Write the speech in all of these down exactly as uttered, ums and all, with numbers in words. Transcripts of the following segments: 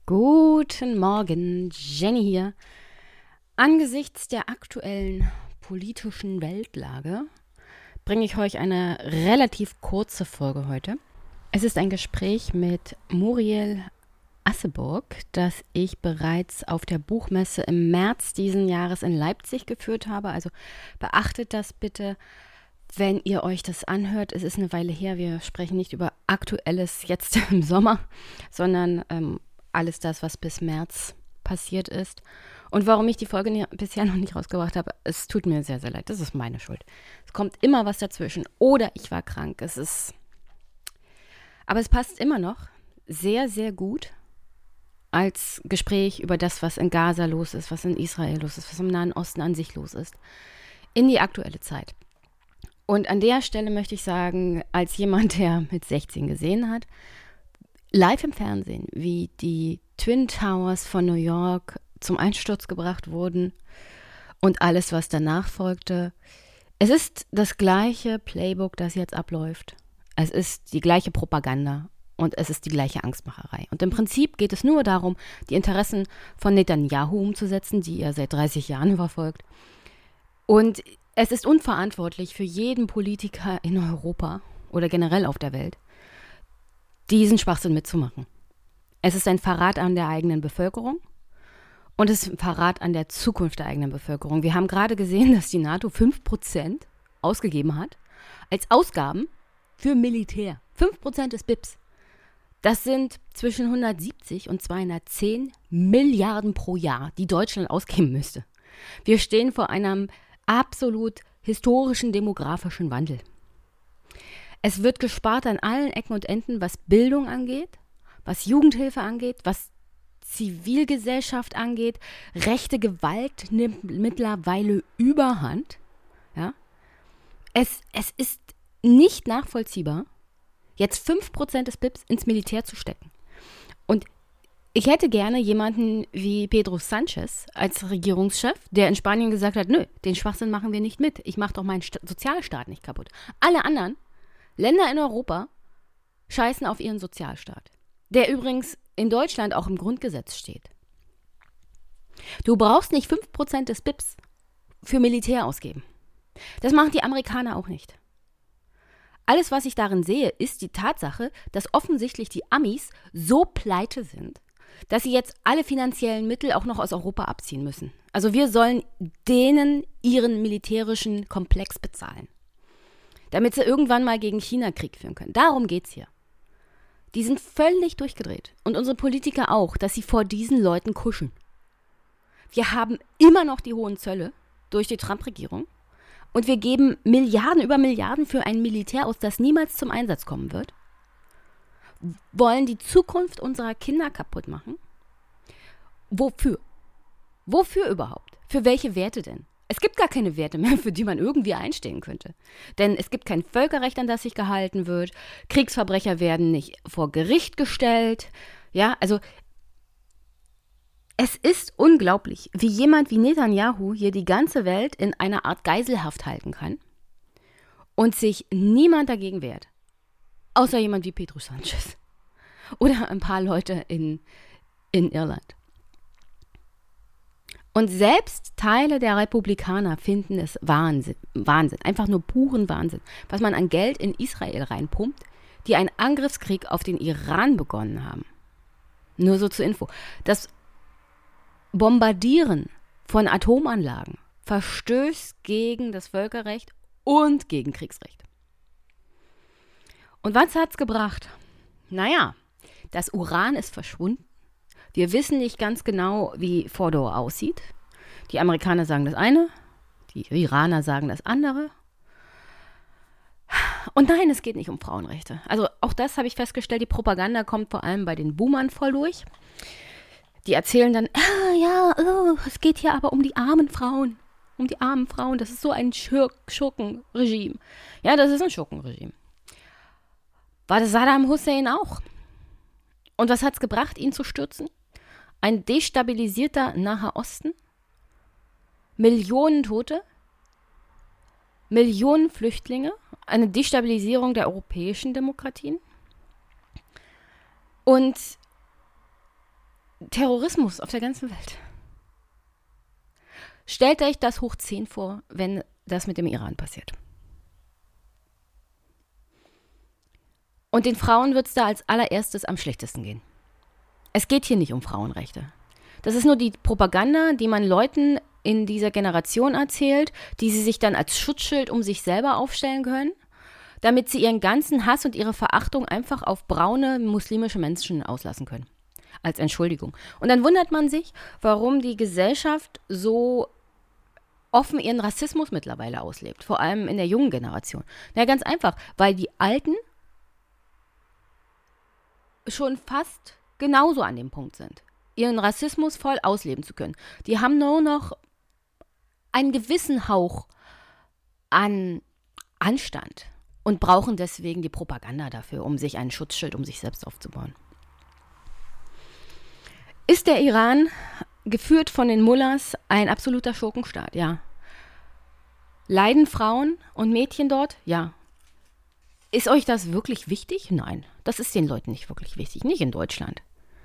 Guten Morgen, Jenny hier. Angesichts der aktuellen politischen Weltlage bringe ich euch eine relativ kurze Folge heute. Es ist ein Gespräch mit Muriel Asseburg, das ich bereits auf der Buchmesse im März diesen Jahres in Leipzig geführt habe. Also beachtet das bitte, wenn ihr euch das anhört. Es ist eine Weile her, wir sprechen nicht über Aktuelles jetzt im Sommer, sondern ähm, alles das, was bis März passiert ist. Und warum ich die Folge nie, bisher noch nicht rausgebracht habe, es tut mir sehr, sehr leid. Das ist meine Schuld. Es kommt immer was dazwischen. Oder ich war krank. Es ist. Aber es passt immer noch sehr, sehr gut als Gespräch über das, was in Gaza los ist, was in Israel los ist, was im Nahen Osten an sich los ist, in die aktuelle Zeit. Und an der Stelle möchte ich sagen, als jemand, der mit sechzehn gesehen hat, live im Fernsehen, wie die Twin Towers von New York zum Einsturz gebracht wurden und alles, was danach folgte. Es ist das gleiche Playbook, das jetzt abläuft. Es ist die gleiche Propaganda und es ist die gleiche Angstmacherei. Und im Prinzip geht es nur darum, die Interessen von Netanyahu umzusetzen, die er seit dreißig Jahren verfolgt. Und es ist unverantwortlich für jeden Politiker in Europa oder generell auf der Welt, diesen Schwachsinn mitzumachen. Es ist ein Verrat an der eigenen Bevölkerung und es ist ein Verrat an der Zukunft der eigenen Bevölkerung. Wir haben gerade gesehen, dass die NATO fünf Prozent ausgegeben hat als Ausgaben für Militär. fünf Prozent des B I Ps. Das sind zwischen hundertsiebzig und zweihundertzehn Milliarden pro Jahr, die Deutschland ausgeben müsste. Wir stehen vor einem absolut historischen demografischen Wandel. Es wird gespart an allen Ecken und Enden, was Bildung angeht, was Jugendhilfe angeht, was Zivilgesellschaft angeht. Rechte Gewalt nimmt mittlerweile Überhand. Ja? Es, es ist nicht nachvollziehbar, jetzt fünf Prozent des B I Ps ins Militär zu stecken. Und ich hätte gerne jemanden wie Pedro Sánchez als Regierungschef, der in Spanien gesagt hat, nö, den Schwachsinn machen wir nicht mit. Ich mache doch meinen Sta- Sozialstaat nicht kaputt. Alle anderen Länder in Europa scheißen auf ihren Sozialstaat, der übrigens in Deutschland auch im Grundgesetz steht. Du brauchst nicht fünf Prozent des B I Ps für Militär ausgeben. Das machen die Amerikaner auch nicht. Alles, was ich darin sehe, ist die Tatsache, dass offensichtlich die Amis so pleite sind, dass sie jetzt alle finanziellen Mittel auch noch aus Europa abziehen müssen. Also wir sollen denen ihren militärischen Komplex bezahlen, damit sie irgendwann mal gegen China Krieg führen können. Darum geht's hier. Die sind völlig durchgedreht. Und unsere Politiker auch, dass sie vor diesen Leuten kuschen. Wir haben immer noch die hohen Zölle durch die Trump-Regierung. Und wir geben Milliarden über Milliarden für ein Militär aus, das niemals zum Einsatz kommen wird. Wollen die Zukunft unserer Kinder kaputt machen? Wofür? Wofür überhaupt? Für welche Werte denn? Es gibt gar keine Werte mehr, für die man irgendwie einstehen könnte. Denn es gibt kein Völkerrecht, an das sich gehalten wird. Kriegsverbrecher werden nicht vor Gericht gestellt. Ja, also es ist unglaublich, wie jemand wie Netanyahu hier die ganze Welt in einer Art Geiselhaft halten kann und sich niemand dagegen wehrt. Außer jemand wie Pedro Sánchez. Oder ein paar Leute in, in Irland. Und selbst Teile der Republikaner finden es Wahnsinn, Wahnsinn, einfach nur puren Wahnsinn, was man an Geld in Israel reinpumpt, die einen Angriffskrieg auf den Iran begonnen haben. Nur so zur Info. Das Bombardieren von Atomanlagen verstößt gegen das Völkerrecht und gegen Kriegsrecht. Und was hat's gebracht? Naja, das Uran ist verschwunden. Wir wissen nicht ganz genau, wie Fordow aussieht. Die Amerikaner sagen das eine, die Iraner sagen das andere. Und nein, es geht nicht um Frauenrechte. Also auch das habe ich festgestellt, die Propaganda kommt vor allem bei den Boomern voll durch. Die erzählen dann, ah, ja, oh, es geht hier aber um die armen Frauen. Um die armen Frauen, das ist so ein Schur- Schurkenregime. Ja, das ist ein Schurkenregime. War das Saddam Hussein auch. Und was hat es gebracht, ihn zu stürzen? Ein destabilisierter Naher Osten, Millionen Tote, Millionen Flüchtlinge, eine Destabilisierung der europäischen Demokratien. Und Terrorismus auf der ganzen Welt. Stellt euch das hoch zehn vor, wenn das mit dem Iran passiert. Und den Frauen wird es da als allererstes am schlechtesten gehen. Es geht hier nicht um Frauenrechte. Das ist nur die Propaganda, die man Leuten in dieser Generation erzählt, die sie sich dann als Schutzschild um sich selber aufstellen können, damit sie ihren ganzen Hass und ihre Verachtung einfach auf braune muslimische Menschen auslassen können. Als Entschuldigung. Und dann wundert man sich, warum die Gesellschaft so offen ihren Rassismus mittlerweile auslebt. Vor allem in der jungen Generation. Na, ganz einfach, weil die Alten schon fast genauso an dem Punkt sind, ihren Rassismus voll ausleben zu können. Die haben nur noch einen gewissen Hauch an Anstand und brauchen deswegen die Propaganda dafür, um sich ein Schutzschild um sich selbst aufzubauen. Ist der Iran, geführt von den Mullahs, ein absoluter Schurkenstaat? Ja. Leiden Frauen und Mädchen dort? Ja. Ist euch das wirklich wichtig? Nein, das ist den Leuten nicht wirklich wichtig, nicht in Deutschland.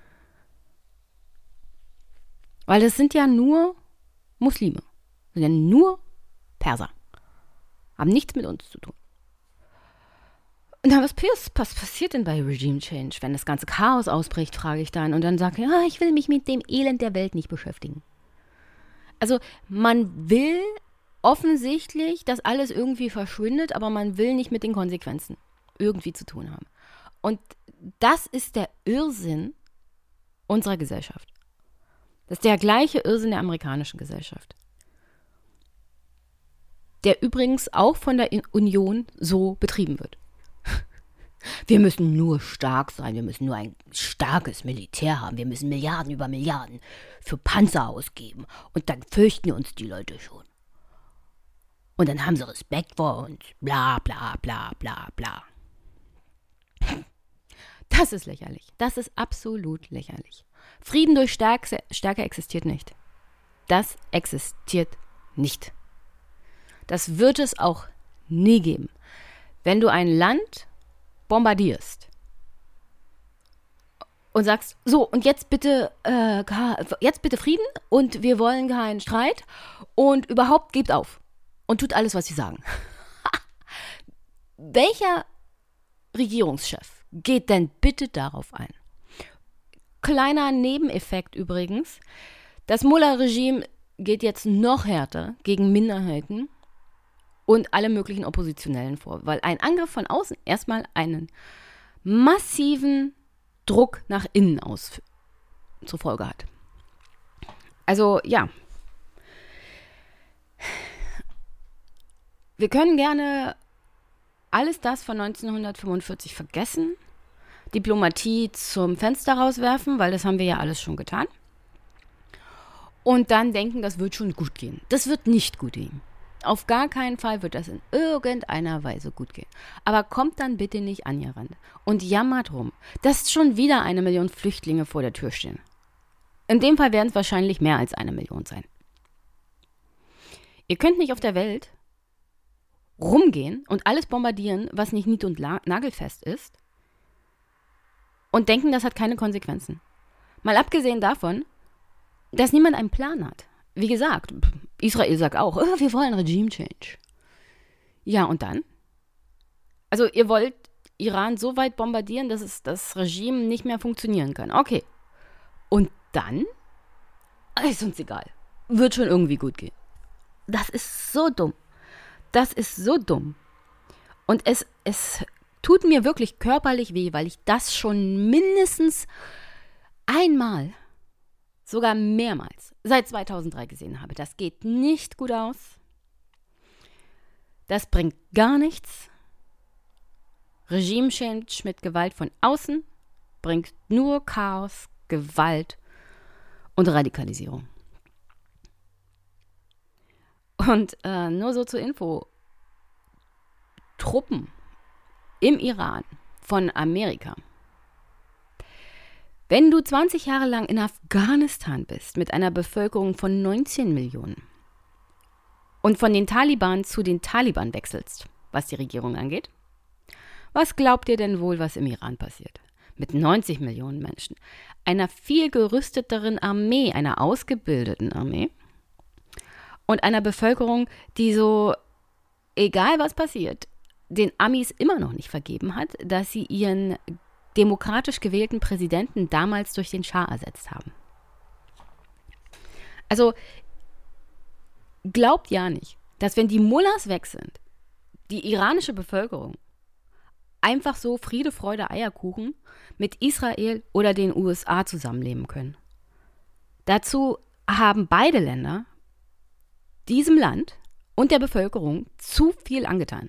Weil es sind ja nur Muslime, sind ja nur Perser, haben nichts mit uns zu tun. Na, was, was passiert denn bei Regime Change, wenn das ganze Chaos ausbricht, frage ich dann. Und dann sage ich, ja, ich will mich mit dem Elend der Welt nicht beschäftigen. Also man will offensichtlich, dass alles irgendwie verschwindet, aber man will nicht mit den Konsequenzen irgendwie zu tun haben. Und das ist der Irrsinn unserer Gesellschaft. Das ist der gleiche Irrsinn der amerikanischen Gesellschaft. Der übrigens auch von der Union so betrieben wird. Wir müssen nur stark sein, wir müssen nur ein starkes Militär haben, wir müssen Milliarden über Milliarden für Panzer ausgeben und dann fürchten uns die Leute schon. Und dann haben sie Respekt vor uns, bla bla bla bla bla. Das ist lächerlich, das ist absolut lächerlich. Frieden durch Stärke, Stärke existiert nicht. Das existiert nicht. Das wird es auch nie geben. Wenn du ein Land bombardierst und sagst, so, und jetzt bitte, äh, jetzt bitte Frieden und wir wollen keinen Streit und überhaupt gebt auf und tut alles, was sie sagen. Welcher Regierungschef geht denn bitte darauf ein? Kleiner Nebeneffekt übrigens, das Mullah-Regime geht jetzt noch härter gegen Minderheiten und alle möglichen Oppositionellen vor, weil ein Angriff von außen erstmal einen massiven Druck nach innen aus zur Folge hat. Also ja, wir können gerne alles das von neunzehnhundertfünfundvierzig vergessen, Diplomatie zum Fenster rauswerfen, weil das haben wir ja alles schon getan. Und dann denken, das wird schon gut gehen. Das wird nicht gut gehen. Auf gar keinen Fall wird das in irgendeiner Weise gut gehen. Aber kommt dann bitte nicht angerannt und jammert rum, dass schon wieder eine Million Flüchtlinge vor der Tür stehen. In dem Fall werden es wahrscheinlich mehr als eine Million sein. Ihr könnt nicht auf der Welt rumgehen und alles bombardieren, was nicht nied- und la- nagelfest ist und denken, das hat keine Konsequenzen. Mal abgesehen davon, dass niemand einen Plan hat. Wie gesagt, Israel sagt auch, oh, wir wollen Regime Change. Ja, und dann? Also ihr wollt Iran so weit bombardieren, dass es das Regime nicht mehr funktionieren kann. Okay. Und dann? Ist uns egal. Wird schon irgendwie gut gehen. Das ist so dumm. Das ist so dumm. Und es, es tut mir wirklich körperlich weh, weil ich das schon mindestens einmal, sogar mehrmals, seit zweitausenddrei gesehen habe. Das geht nicht gut aus. Das bringt gar nichts. Regime Change mit Gewalt von außen bringt nur Chaos, Gewalt und Radikalisierung. Und äh, nur so zur Info, Truppen im Iran von Amerika. Wenn du zwanzig Jahre lang in Afghanistan bist, mit einer Bevölkerung von neunzehn Millionen und von den Taliban zu den Taliban wechselst, was die Regierung angeht, was glaubt ihr denn wohl, was im Iran passiert? mit neunzig Millionen Menschen, einer viel gerüsteteren Armee, einer ausgebildeten Armee und einer Bevölkerung, die so, egal was passiert, den Amis immer noch nicht vergeben hat, dass sie ihren demokratisch gewählten Präsidenten damals durch den Schah ersetzt haben. Also glaubt ja nicht, dass wenn die Mullahs weg sind, die iranische Bevölkerung einfach so Friede, Freude, Eierkuchen mit Israel oder den U S A zusammenleben können. Dazu haben beide Länder diesem Land und der Bevölkerung zu viel angetan.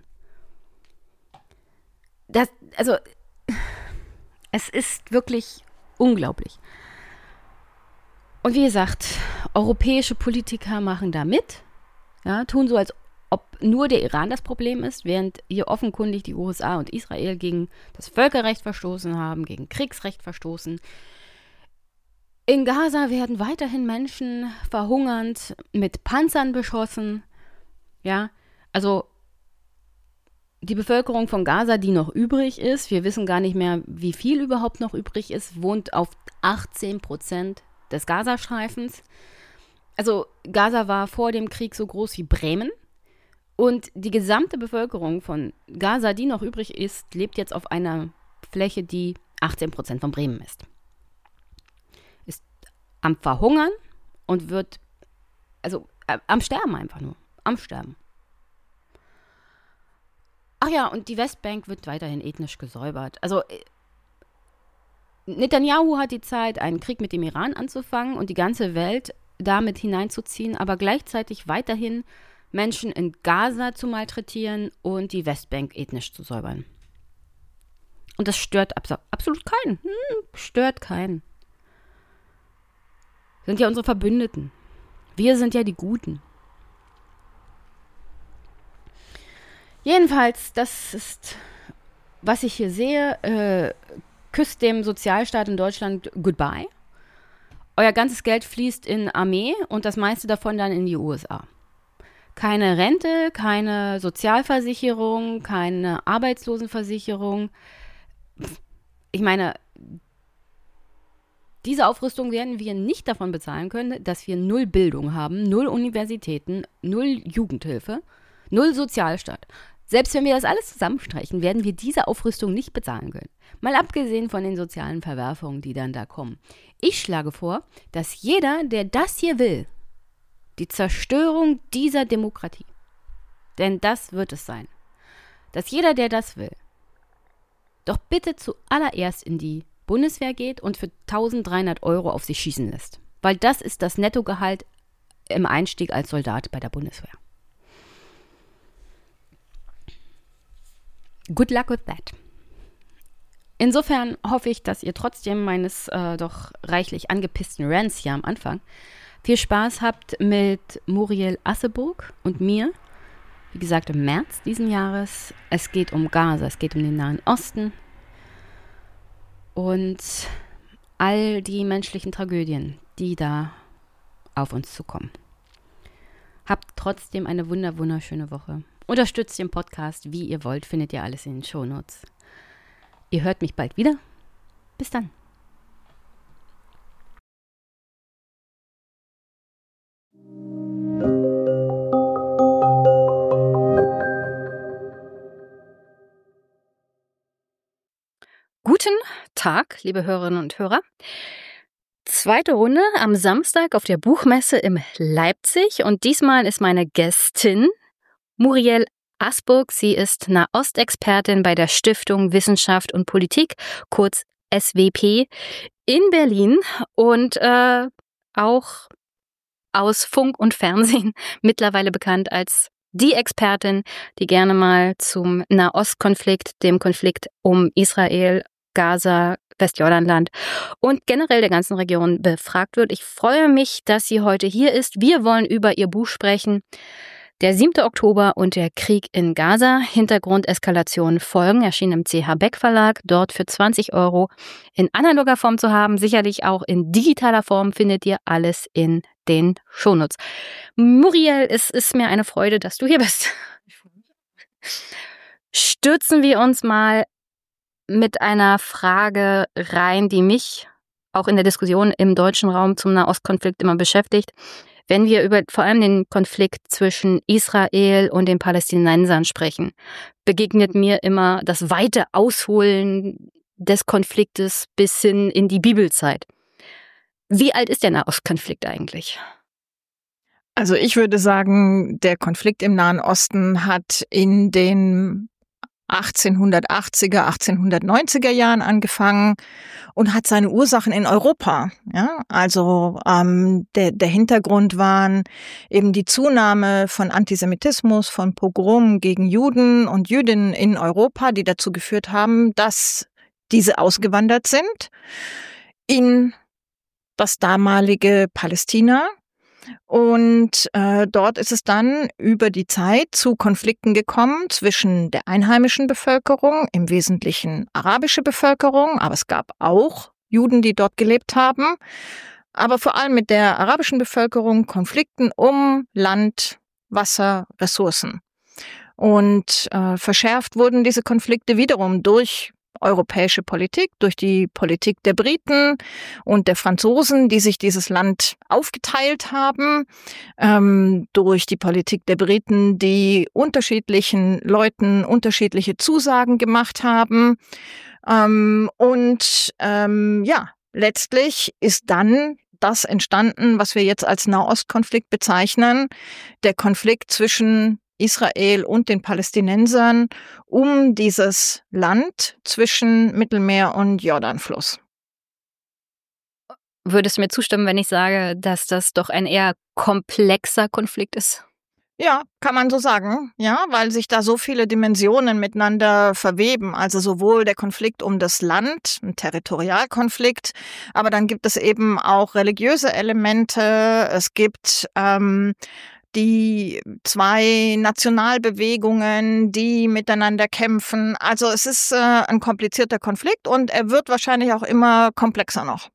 Das, also, es ist wirklich unglaublich. Und wie gesagt, europäische Politiker machen da mit, ja, tun so, als ob nur der Iran das Problem ist, während hier offenkundig die U S A und Israel gegen das Völkerrecht verstoßen haben, gegen Kriegsrecht verstoßen. In Gaza werden weiterhin Menschen verhungernd mit Panzern beschossen. Ja, also die Bevölkerung von Gaza, die noch übrig ist, wir wissen gar nicht mehr, wie viel überhaupt noch übrig ist, wohnt auf achtzehn Prozent des Gazastreifens. Also Gaza war vor dem Krieg so groß wie Bremen. Und die gesamte Bevölkerung von Gaza, die noch übrig ist, lebt jetzt auf einer Fläche, die achtzehn Prozent von Bremen ist. Ist am Verhungern und wird, also äh, am Sterben einfach nur. Am Sterben. Ach ja, und die Westbank wird weiterhin ethnisch gesäubert. Also äh, Netanyahu hat die Zeit, einen Krieg mit dem Iran anzufangen und die ganze Welt damit hineinzuziehen, aber gleichzeitig weiterhin Menschen in Gaza zu malträtieren und die Westbank ethnisch zu säubern. Und das stört abs- absolut keinen. Hm, stört keinen. Sind ja unsere Verbündeten. Wir sind ja die Guten. Jedenfalls, das ist, was ich hier sehe, äh, küsst dem Sozialstaat in Deutschland goodbye. Euer ganzes Geld fließt in Armee und das meiste davon dann in die U S A. Keine Rente, keine Sozialversicherung, keine Arbeitslosenversicherung. Ich meine, diese Aufrüstung werden wir nicht davon bezahlen können, dass wir null Bildung haben, null Universitäten, null Jugendhilfe, null Sozialstaat. Selbst wenn wir das alles zusammenstreichen, werden wir diese Aufrüstung nicht bezahlen können. Mal abgesehen von den sozialen Verwerfungen, die dann da kommen. Ich schlage vor, dass jeder, der das hier will, die Zerstörung dieser Demokratie, denn das wird es sein, dass jeder, der das will, doch bitte zuallererst in die Bundeswehr geht und für eintausenddreihundert Euro auf sich schießen lässt. Weil das ist das Nettogehalt im Einstieg als Soldat bei der Bundeswehr. Good luck with that. Insofern hoffe ich, dass ihr trotzdem meines äh, doch reichlich angepissten Rants hier am Anfang viel Spaß habt mit Muriel Asseburg und mir. Wie gesagt, im März diesen Jahres. Es geht um Gaza, es geht um den Nahen Osten und all die menschlichen Tragödien, die da auf uns zukommen. Habt trotzdem eine wunder wunderschöne Woche. Unterstützt den Podcast, wie ihr wollt, findet ihr alles in den Shownotes. Ihr hört mich bald wieder. Bis dann. Guten Tag, liebe Hörerinnen und Hörer. Zweite Runde am Samstag auf der Buchmesse in Leipzig und diesmal ist meine Gästin Muriel Asseburg. Sie ist Nahostexpertin bei der Stiftung Wissenschaft und Politik, kurz S W P, in Berlin und äh, auch aus Funk und Fernsehen mittlerweile bekannt als die Expertin, die gerne mal zum Nahostkonflikt, dem Konflikt um Israel, Gaza, Westjordanland und generell der ganzen Region befragt wird. Ich freue mich, dass sie heute hier ist. Wir wollen über ihr Buch sprechen. Der siebte Oktober und der Krieg in Gaza. Hintergrundeskalationen folgen. Erschien im C H Beck Verlag. Dort für zwanzig Euro in analoger Form zu haben. Sicherlich auch in digitaler Form findet ihr alles in den Shownotes. Muriel, es ist mir eine Freude, dass du hier bist. Stürzen wir uns mal mit einer Frage rein, die mich auch in der Diskussion im deutschen Raum zum Nahostkonflikt immer beschäftigt. Wenn wir über vor allem den Konflikt zwischen Israel und den Palästinensern sprechen, begegnet mir immer das weite Ausholen des Konfliktes bis hin in die Bibelzeit. Wie alt ist der Nahostkonflikt eigentlich? Also ich würde sagen, der Konflikt im Nahen Osten hat in den achtzehnhundertachtziger, achtzehnhundertneunziger Jahren angefangen und hat seine Ursachen in Europa. Ja, also ähm, der, der Hintergrund waren eben die Zunahme von Antisemitismus, von Pogromen gegen Juden und Jüdinnen in Europa, die dazu geführt haben, dass diese ausgewandert sind in das damalige Palästina. Und äh, dort ist es dann über die Zeit zu Konflikten gekommen zwischen der einheimischen Bevölkerung, im Wesentlichen arabische Bevölkerung, aber es gab auch Juden, die dort gelebt haben, aber vor allem mit der arabischen Bevölkerung Konflikten um Land, Wasser, Ressourcen. Und äh, verschärft wurden diese Konflikte wiederum durch europäische Politik, durch die Politik der Briten und der Franzosen, die sich dieses Land aufgeteilt haben, ähm, durch die Politik der Briten, die unterschiedlichen Leuten unterschiedliche Zusagen gemacht haben. Ähm, und ähm, ja, letztlich ist dann das entstanden, was wir jetzt als Nahostkonflikt bezeichnen, der Konflikt zwischen Israel und den Palästinensern um dieses Land zwischen Mittelmeer und Jordanfluss. Würdest du mir zustimmen, wenn ich sage, dass das doch ein eher komplexer Konflikt ist? Ja, kann man so sagen, ja, weil sich da so viele Dimensionen miteinander verweben. Also sowohl der Konflikt um das Land, ein Territorialkonflikt, aber dann gibt es eben auch religiöse Elemente. Es gibt ähm, die zwei Nationalbewegungen, die miteinander kämpfen. Also es ist äh, ein komplizierter Konflikt und er wird wahrscheinlich auch immer komplexer noch.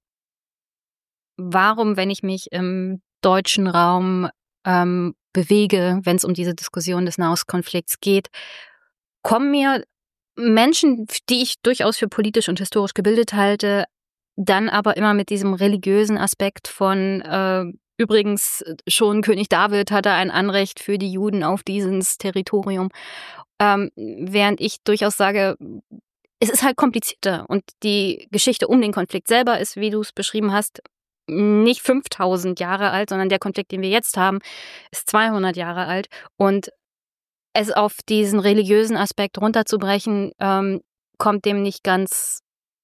Warum, wenn ich mich im deutschen Raum ähm, bewege, wenn es um diese Diskussion des Nahostkonflikts geht, kommen mir Menschen, die ich durchaus für politisch und historisch gebildet halte, dann aber immer mit diesem religiösen Aspekt von äh, übrigens, schon König David hatte ein Anrecht für die Juden auf dieses Territorium. Ähm, während ich durchaus sage, es ist halt komplizierter. Und die Geschichte um den Konflikt selber ist, wie du es beschrieben hast, nicht fünftausend Jahre alt, sondern der Konflikt, den wir jetzt haben, ist zweihundert Jahre alt. Und es auf diesen religiösen Aspekt runterzubrechen, ähm, kommt dem nicht ganz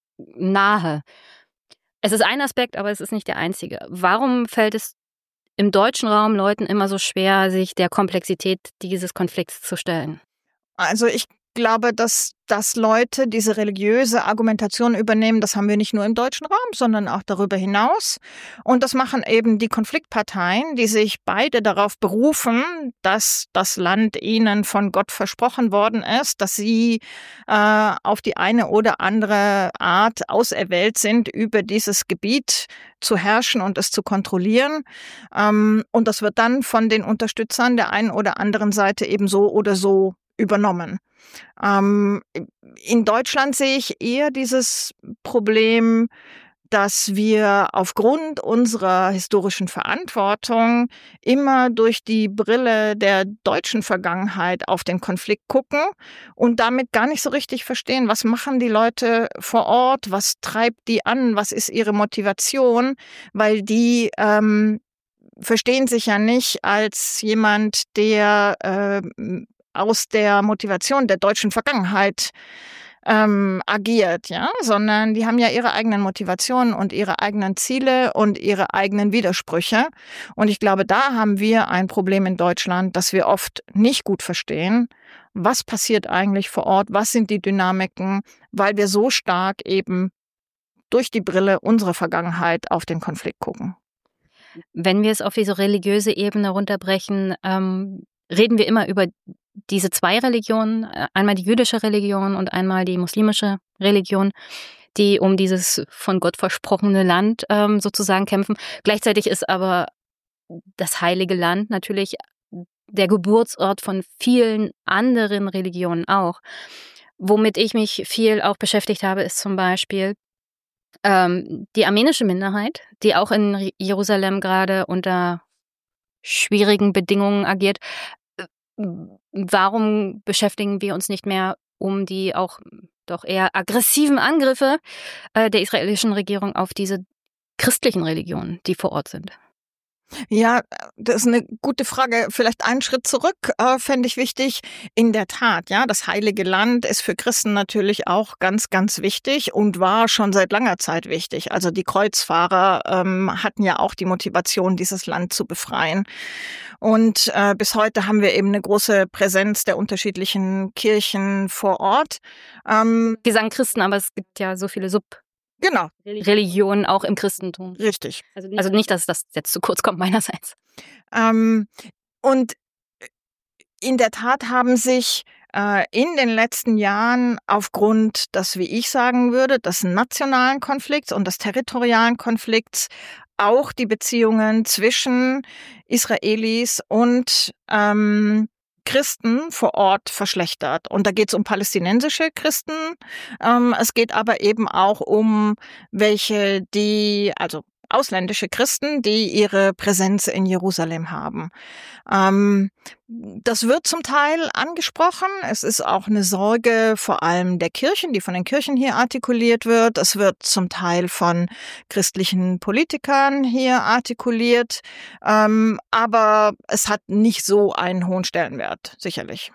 nahe. Es ist ein Aspekt, aber es ist nicht der einzige. Warum fällt es im deutschen Raum Leuten immer so schwer, sich der Komplexität dieses Konflikts zu stellen? Also ich glaube, dass, dass Leute diese religiöse Argumentation übernehmen, das haben wir nicht nur im deutschen Raum, sondern auch darüber hinaus. Und das machen eben die Konfliktparteien, die sich beide darauf berufen, dass das Land ihnen von Gott versprochen worden ist, dass sie äh, auf die eine oder andere Art auserwählt sind, über dieses Gebiet zu herrschen und es zu kontrollieren. Ähm, und das wird dann von den Unterstützern der einen oder anderen Seite eben so oder so übernommen. Ähm, in Deutschland sehe ich eher dieses Problem, dass wir aufgrund unserer historischen Verantwortung immer durch die Brille der deutschen Vergangenheit auf den Konflikt gucken und damit gar nicht so richtig verstehen, was machen die Leute vor Ort, was treibt die an, was ist ihre Motivation, weil die ähm, verstehen sich ja nicht als jemand, der äh, aus der Motivation der deutschen Vergangenheit ähm, agiert, ja, sondern die haben ja ihre eigenen Motivationen und ihre eigenen Ziele und ihre eigenen Widersprüche. Und ich glaube, da haben wir ein Problem in Deutschland, dass wir oft nicht gut verstehen, was passiert eigentlich vor Ort, was sind die Dynamiken, weil wir so stark eben durch die Brille unserer Vergangenheit auf den Konflikt gucken. Wenn wir es auf diese religiöse Ebene runterbrechen, ähm, reden wir immer über diese zwei Religionen, einmal die jüdische Religion und einmal die muslimische Religion, die um dieses von Gott versprochene Land ähm, sozusagen kämpfen. Gleichzeitig ist aber das Heilige Land natürlich der Geburtsort von vielen anderen Religionen auch. womit ich mich viel auch beschäftigt habe, ist zum Beispiel ähm, die armenische Minderheit, die auch in Jerusalem gerade unter schwierigen Bedingungen agiert. Warum beschäftigen wir uns nicht mehr um die auch doch eher aggressiven Angriffe äh, der israelischen Regierung auf diese christlichen Religionen, die vor Ort sind? Ja, das ist eine gute Frage. Vielleicht einen Schritt zurück äh, fände ich wichtig. In der Tat, ja, das Heilige Land ist für Christen natürlich auch ganz, ganz wichtig und war schon seit langer Zeit wichtig. Also die Kreuzfahrer ähm, hatten ja auch die Motivation, dieses Land zu befreien. Und äh, bis heute haben wir eben eine große Präsenz der unterschiedlichen Kirchen vor Ort. Ähm, Wir sagen Christen, aber es gibt ja so viele Sub genau. Religionen auch im Christentum. Richtig. Also nicht, also nicht, dass das jetzt zu kurz kommt meinerseits. Ähm, und in der Tat haben sich äh, in den letzten Jahren aufgrund des, wie ich sagen würde, des nationalen Konflikts und des territorialen Konflikts auch die Beziehungen zwischen Israelis und ähm, Christen vor Ort verschlechtert. Und da geht es um palästinensische Christen. Ähm, es geht aber eben auch um welche, die, also ausländische Christen, die ihre Präsenz in Jerusalem haben. Ähm, das wird zum Teil angesprochen. Es ist auch eine Sorge vor allem der Kirchen, die von den Kirchen hier artikuliert wird. Es wird zum Teil von christlichen Politikern hier artikuliert. Ähm, aber es hat nicht so einen hohen Stellenwert, sicherlich.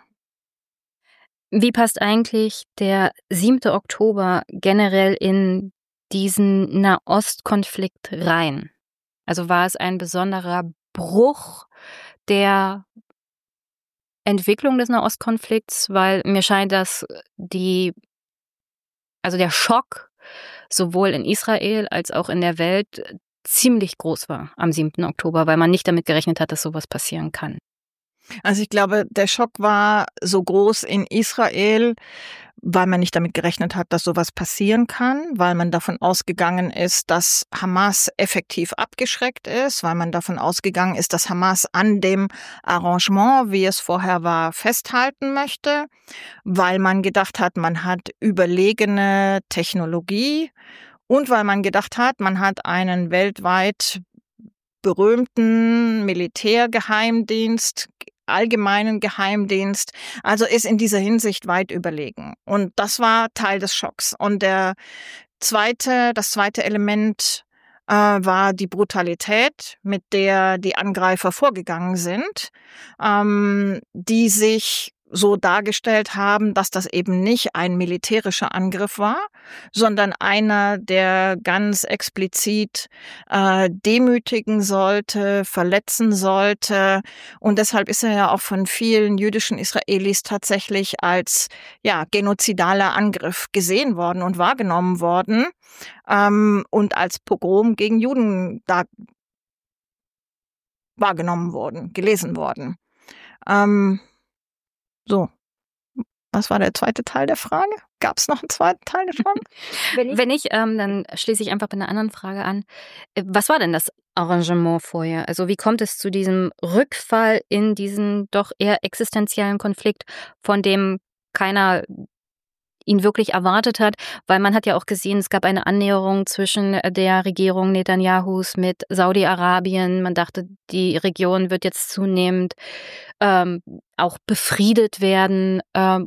Wie passt eigentlich der siebte Oktober generell in diesen Nahostkonflikt rein? Also war es ein besonderer Bruch der Entwicklung des Nahostkonflikts, weil mir scheint, dass die, also der Schock sowohl in Israel als auch in der Welt ziemlich groß war am siebten Oktober, weil man nicht damit gerechnet hat, dass sowas passieren kann. Also ich glaube, der Schock war so groß in Israel, weil man nicht damit gerechnet hat, dass sowas passieren kann, weil man davon ausgegangen ist, dass Hamas effektiv abgeschreckt ist, weil man davon ausgegangen ist, dass Hamas an dem Arrangement, wie es vorher war, festhalten möchte, weil man gedacht hat, man hat überlegene Technologie und weil man gedacht hat, man hat einen weltweit berühmten Militärgeheimdienst, allgemeinen Geheimdienst, also ist in dieser Hinsicht weit überlegen. Und das war Teil des Schocks. Und der zweite, das zweite Element äh, war die Brutalität, mit der die Angreifer vorgegangen sind, ähm, die sich so dargestellt haben, dass das eben nicht ein militärischer Angriff war, sondern einer, der ganz explizit äh, demütigen sollte, verletzen sollte. Und deshalb ist er ja auch von vielen jüdischen Israelis tatsächlich als ja genozidaler Angriff gesehen worden und wahrgenommen worden ähm, und als Pogrom gegen Juden da wahrgenommen worden, gelesen worden. Ähm, So, was war der zweite Teil der Frage? Gab es noch einen zweiten Teil der Frage? Wenn ich, Wenn ich ähm, dann schließe ich einfach mit einer anderen Frage an. Was war denn das Arrangement vorher? Also wie kommt es zu diesem Rückfall in diesen doch eher existenziellen Konflikt, von dem keiner ihn wirklich erwartet hat, weil man hat ja auch gesehen, es gab eine Annäherung zwischen der Regierung Netanyahus mit Saudi-Arabien. Man dachte, die Region wird jetzt zunehmend ähm, auch befriedet werden, ähm,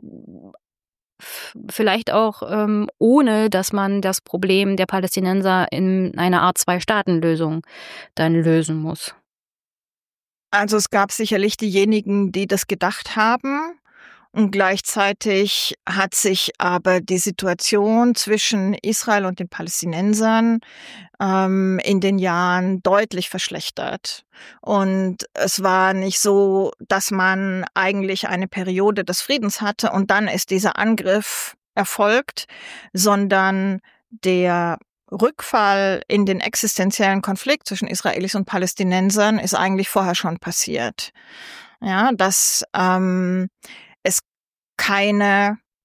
f- vielleicht auch ähm, ohne, dass man das Problem der Palästinenser in einer Art Zwei-Staaten-Lösung dann lösen muss. Also es gab sicherlich diejenigen, die das gedacht haben. Und gleichzeitig hat sich aber die Situation zwischen Israel und den Palästinensern ähm, in den Jahren deutlich verschlechtert. Und es war nicht so, dass man eigentlich eine Periode des Friedens hatte und dann ist dieser Angriff erfolgt, sondern der Rückfall in den existenziellen Konflikt zwischen Israelis und Palästinensern ist eigentlich vorher schon passiert. Ja, dass ähm, es keine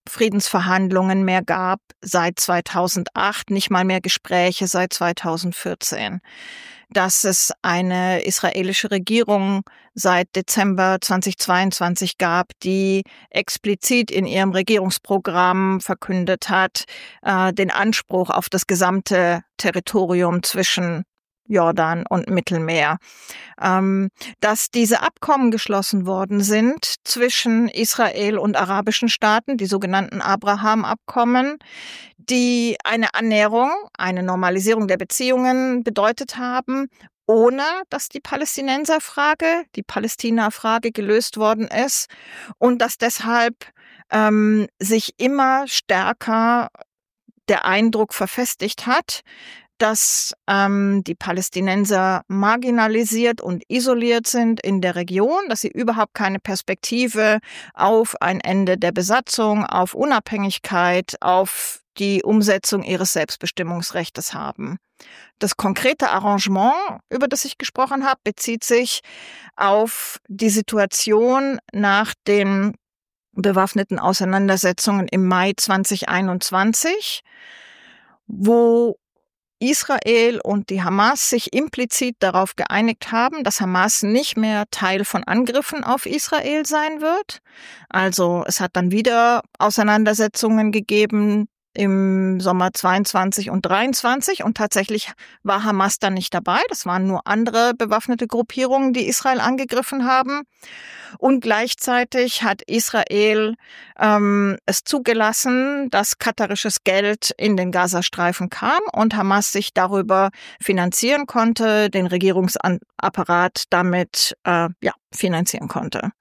Friedensverhandlungen mehr gab seit zweitausendacht, nicht mal mehr Gespräche seit zweitausendvierzehn. Dass es eine israelische Regierung seit Dezember zweitausendzweiundzwanzig gab, die explizit in ihrem Regierungsprogramm verkündet hat, äh, den Anspruch auf das gesamte Territorium zwischen Jordan und Mittelmeer. Ähm, dass diese Abkommen geschlossen worden sind zwischen Israel und arabischen Staaten, die sogenannten Abraham-Abkommen, die eine Annäherung, eine Normalisierung der Beziehungen bedeutet haben, ohne dass die Palästinenserfrage, die Palästina-Frage gelöst worden ist und dass deshalb ähm, sich immer stärker der Eindruck verfestigt hat, dass ähm, die Palästinenser marginalisiert und isoliert sind in der Region, dass sie überhaupt keine Perspektive auf ein Ende der Besatzung, auf Unabhängigkeit, auf die Umsetzung ihres Selbstbestimmungsrechts haben. Das konkrete Arrangement, über das ich gesprochen habe, bezieht sich auf die Situation nach den bewaffneten Auseinandersetzungen im Mai zweitausendeinundzwanzig, wo Israel und die Hamas sich implizit darauf geeinigt haben, dass Hamas nicht mehr Teil von Angriffen auf Israel sein wird. Also es hat dann wieder Auseinandersetzungen gegeben im Sommer zweiundzwanzig und dreiundzwanzig und tatsächlich war Hamas dann nicht dabei. Das waren nur andere bewaffnete Gruppierungen, die Israel angegriffen haben. Und gleichzeitig hat Israel ähm, es zugelassen, dass katarisches Geld in den Gazastreifen kam und Hamas sich darüber finanzieren konnte, den Regierungsapparat damit äh, ja, finanzieren konnte.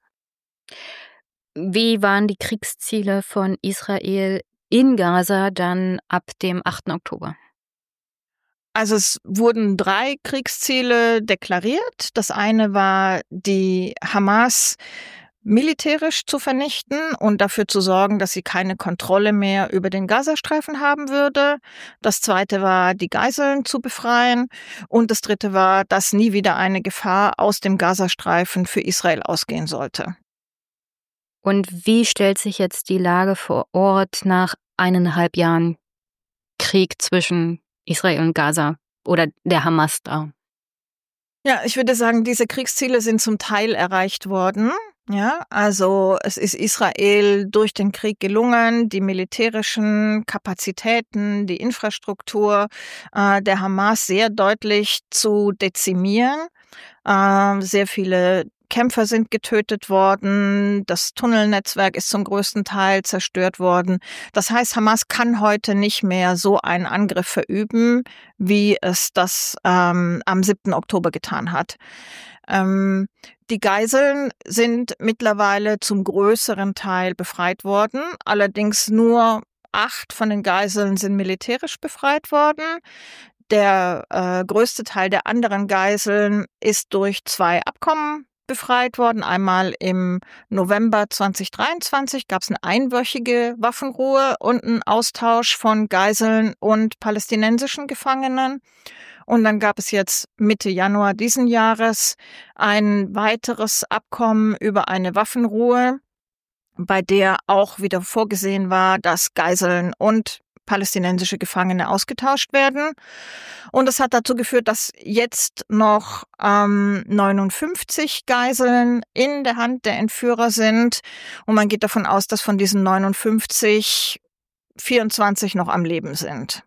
Wie waren die Kriegsziele von Israel in Gaza dann ab dem achten Oktober? Also es wurden drei Kriegsziele deklariert. Das eine war, die Hamas militärisch zu vernichten und dafür zu sorgen, dass sie keine Kontrolle mehr über den Gazastreifen haben würde. Das zweite war, die Geiseln zu befreien. Und das dritte war, dass nie wieder eine Gefahr aus dem Gazastreifen für Israel ausgehen sollte. Und wie stellt sich jetzt die Lage vor Ort nach eineinhalb Jahren Krieg zwischen Israel und Gaza oder der Hamas dar? Ja, ich würde sagen, diese Kriegsziele sind zum Teil erreicht worden. Ja, also es ist Israel durch den Krieg gelungen, die militärischen Kapazitäten, die Infrastruktur äh, der Hamas sehr deutlich zu dezimieren. Äh, sehr viele Kämpfer sind getötet worden, das Tunnelnetzwerk ist zum größten Teil zerstört worden. Das heißt, Hamas kann heute nicht mehr so einen Angriff verüben, wie es das ähm, am siebten Oktober getan hat. Ähm, die Geiseln sind mittlerweile zum größeren Teil befreit worden, allerdings nur acht von den Geiseln sind militärisch befreit worden. Der äh, größte Teil der anderen Geiseln ist durch zwei Abkommen befreit worden. Einmal im November zweitausenddreiundzwanzig gab es eine einwöchige Waffenruhe und einen Austausch von Geiseln und palästinensischen Gefangenen. Und dann gab es jetzt Mitte Januar diesen Jahres ein weiteres Abkommen über eine Waffenruhe, bei der auch wieder vorgesehen war, dass Geiseln und palästinensische Gefangene ausgetauscht werden. Und das hat dazu geführt, dass jetzt noch ähm, neunundfünfzig Geiseln in der Hand der Entführer sind. Und man geht davon aus, dass von diesen neunundfünfzig vierundzwanzig noch am Leben sind.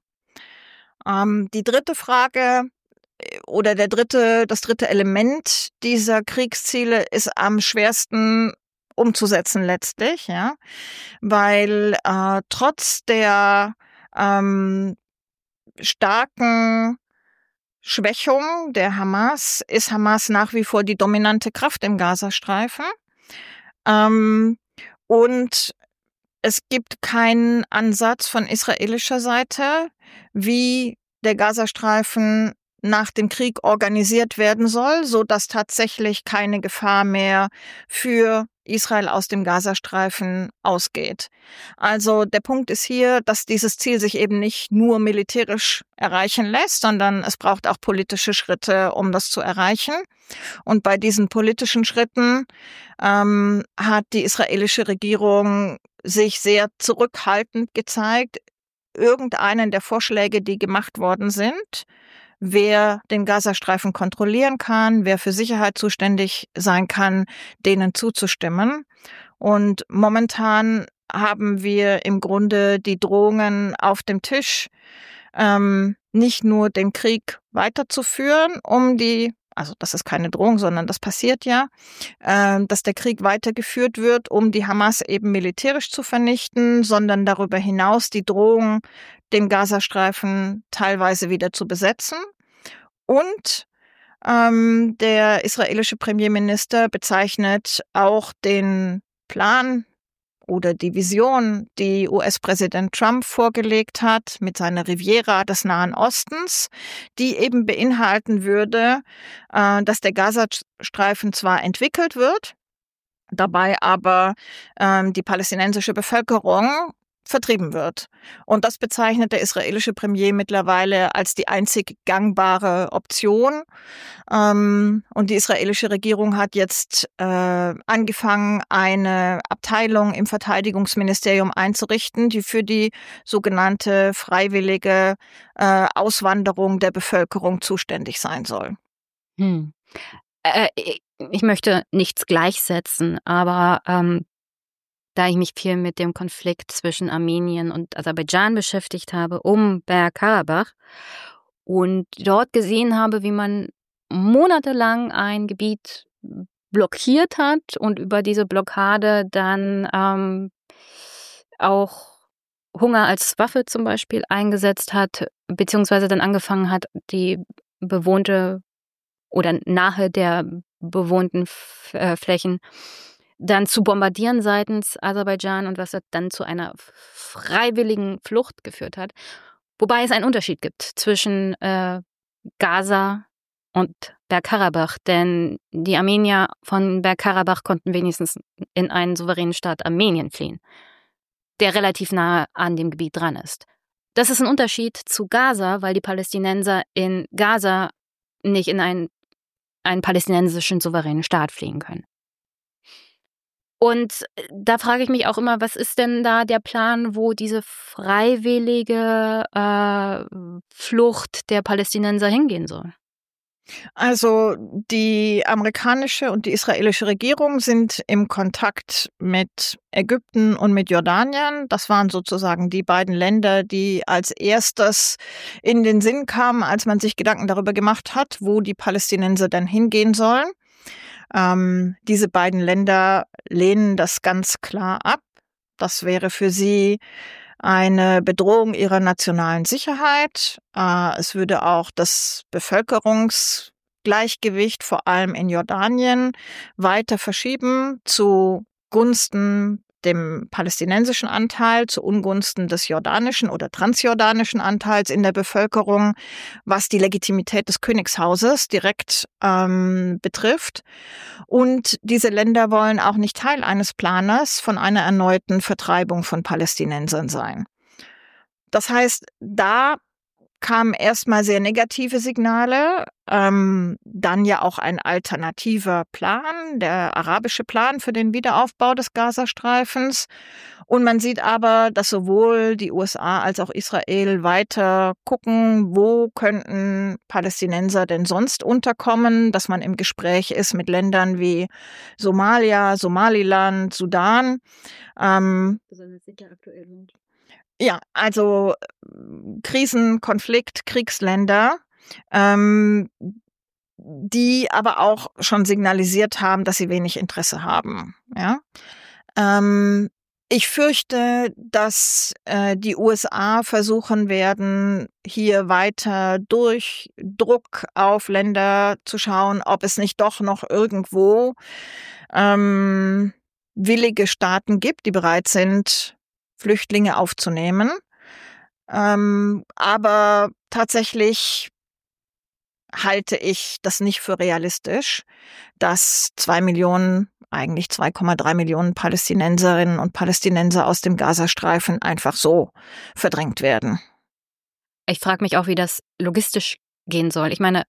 Ähm, die dritte Frage oder der dritte, das dritte Element dieser Kriegsziele ist am schwersten umzusetzen letztlich, ja, weil äh, trotz der ähm, starken Schwächung der Hamas ist Hamas nach wie vor die dominante Kraft im Gazastreifen. Ähm, und es gibt keinen Ansatz von israelischer Seite, wie der Gazastreifen nach dem Krieg organisiert werden soll, so dass tatsächlich keine Gefahr mehr für Israel aus dem Gazastreifen ausgeht. Also der Punkt ist hier, dass dieses Ziel sich eben nicht nur militärisch erreichen lässt, sondern es braucht auch politische Schritte, um das zu erreichen. Und bei diesen politischen Schritten ähm, hat die israelische Regierung sich sehr zurückhaltend gezeigt, irgendeinen der Vorschläge, die gemacht worden sind, wer den Gazastreifen kontrollieren kann, wer für Sicherheit zuständig sein kann, denen zuzustimmen. Und momentan haben wir im Grunde die Drohungen auf dem Tisch, ähm, nicht nur den Krieg weiterzuführen, um die, also das ist keine Drohung, sondern das passiert ja, äh, dass der Krieg weitergeführt wird, um die Hamas eben militärisch zu vernichten, sondern darüber hinaus die Drohung, den Gazastreifen teilweise wieder zu besetzen. Und ähm, der israelische Premierminister bezeichnet auch den Plan oder die Vision, die U S-Präsident Trump vorgelegt hat mit seiner Riviera des Nahen Ostens, die eben beinhalten würde, äh, dass der Gazastreifen zwar entwickelt wird, dabei aber ähm, die palästinensische Bevölkerung vertrieben wird. Und das bezeichnet der israelische Premier mittlerweile als die einzig gangbare Option. Ähm, und die israelische Regierung hat jetzt äh, angefangen, eine Abteilung im Verteidigungsministerium einzurichten, die für die sogenannte freiwillige äh, Auswanderung der Bevölkerung zuständig sein soll. Hm. Äh, ich möchte nichts gleichsetzen, aber ähm, da ich mich viel mit dem Konflikt zwischen Armenien und Aserbaidschan beschäftigt habe, um Bergkarabach, und dort gesehen habe, wie man monatelang ein Gebiet blockiert hat und über diese Blockade dann ähm, auch Hunger als Waffe zum Beispiel eingesetzt hat, beziehungsweise dann angefangen hat, die bewohnte oder nahe der bewohnten F- äh, Flächen dann zu bombardieren seitens Aserbaidschan und was dann zu einer freiwilligen Flucht geführt hat. Wobei es einen Unterschied gibt zwischen äh, Gaza und Bergkarabach, denn die Armenier von Bergkarabach konnten wenigstens in einen souveränen Staat Armenien fliehen, der relativ nahe an dem Gebiet dran ist. Das ist ein Unterschied zu Gaza, weil die Palästinenser in Gaza nicht in einen, einen palästinensischen souveränen Staat fliehen können. Und da frage ich mich auch immer, was ist denn da der Plan, wo diese freiwillige äh, Flucht der Palästinenser hingehen soll? Also die amerikanische und die israelische Regierung sind im Kontakt mit Ägypten und mit Jordanien. Das waren sozusagen die beiden Länder, die als erstes in den Sinn kamen, als man sich Gedanken darüber gemacht hat, wo die Palästinenser denn hingehen sollen. Ähm, diese beiden Länder lehnen das ganz klar ab. Das wäre für sie eine Bedrohung ihrer nationalen Sicherheit. Äh, es würde auch das Bevölkerungsgleichgewicht, vor allem in Jordanien, weiter verschieben zugunsten dem palästinensischen Anteil, zu Ungunsten des jordanischen oder transjordanischen Anteils in der Bevölkerung, was die Legitimität des Königshauses direkt ähm, betrifft. Und diese Länder wollen auch nicht Teil eines Planes von einer erneuten Vertreibung von Palästinensern sein. Das heißt, da kamen erstmal sehr negative Signale, ähm, dann ja auch ein alternativer Plan, der arabische Plan für den Wiederaufbau des Gazastreifens. Und man sieht aber, dass sowohl die U S A als auch Israel weiter gucken, wo könnten Palästinenser denn sonst unterkommen, dass man im Gespräch ist mit Ländern wie Somalia, Somaliland, Sudan. Ähm, Besonders sicher aktuell sind. Ja, also Krisen, Konflikt, Kriegsländer, ähm, die aber auch schon signalisiert haben, dass sie wenig Interesse haben. Ja, ähm, ich fürchte, dass äh, die U S A versuchen werden, hier weiter durch Druck auf Länder zu schauen, ob es nicht doch noch irgendwo ähm, willige Staaten gibt, die bereit sind, Flüchtlinge aufzunehmen. Ähm, aber tatsächlich halte ich das nicht für realistisch, dass zwei Millionen, eigentlich zwei Komma drei Millionen Palästinenserinnen und Palästinenser aus dem Gazastreifen einfach so verdrängt werden. Ich frage mich auch, wie das logistisch gehen soll. Ich meine,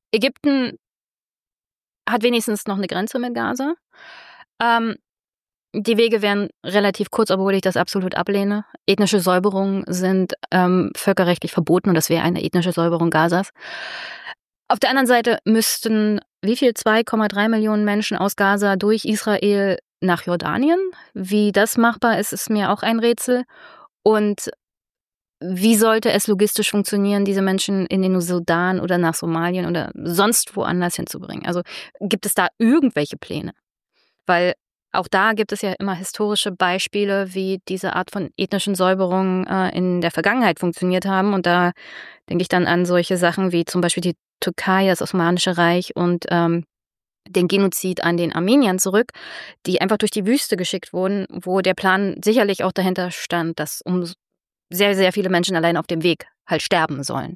Ägypten hat wenigstens noch eine Grenze mit Gaza. Ähm, Die Wege wären relativ kurz, obwohl ich das absolut ablehne. Ethnische Säuberungen sind ähm, völkerrechtlich verboten und das wäre eine ethnische Säuberung Gazas. Auf der anderen Seite müssten wie viel zwei Komma drei Millionen Menschen aus Gaza durch Israel nach Jordanien. Wie das machbar ist, ist mir auch ein Rätsel. Und wie sollte es logistisch funktionieren, diese Menschen in den Sudan oder nach Somalien oder sonst woanders hinzubringen? Also gibt es da irgendwelche Pläne? Weil auch da gibt es ja immer historische Beispiele, wie diese Art von ethnischen Säuberungen äh, in der Vergangenheit funktioniert haben. Und da denke ich dann an solche Sachen wie zum Beispiel die Türkei, das Osmanische Reich und ähm, den Genozid an den Armeniern zurück, die einfach durch die Wüste geschickt wurden, wo der Plan sicherlich auch dahinter stand, dass um sehr, sehr viele Menschen allein auf dem Weg halt sterben sollen.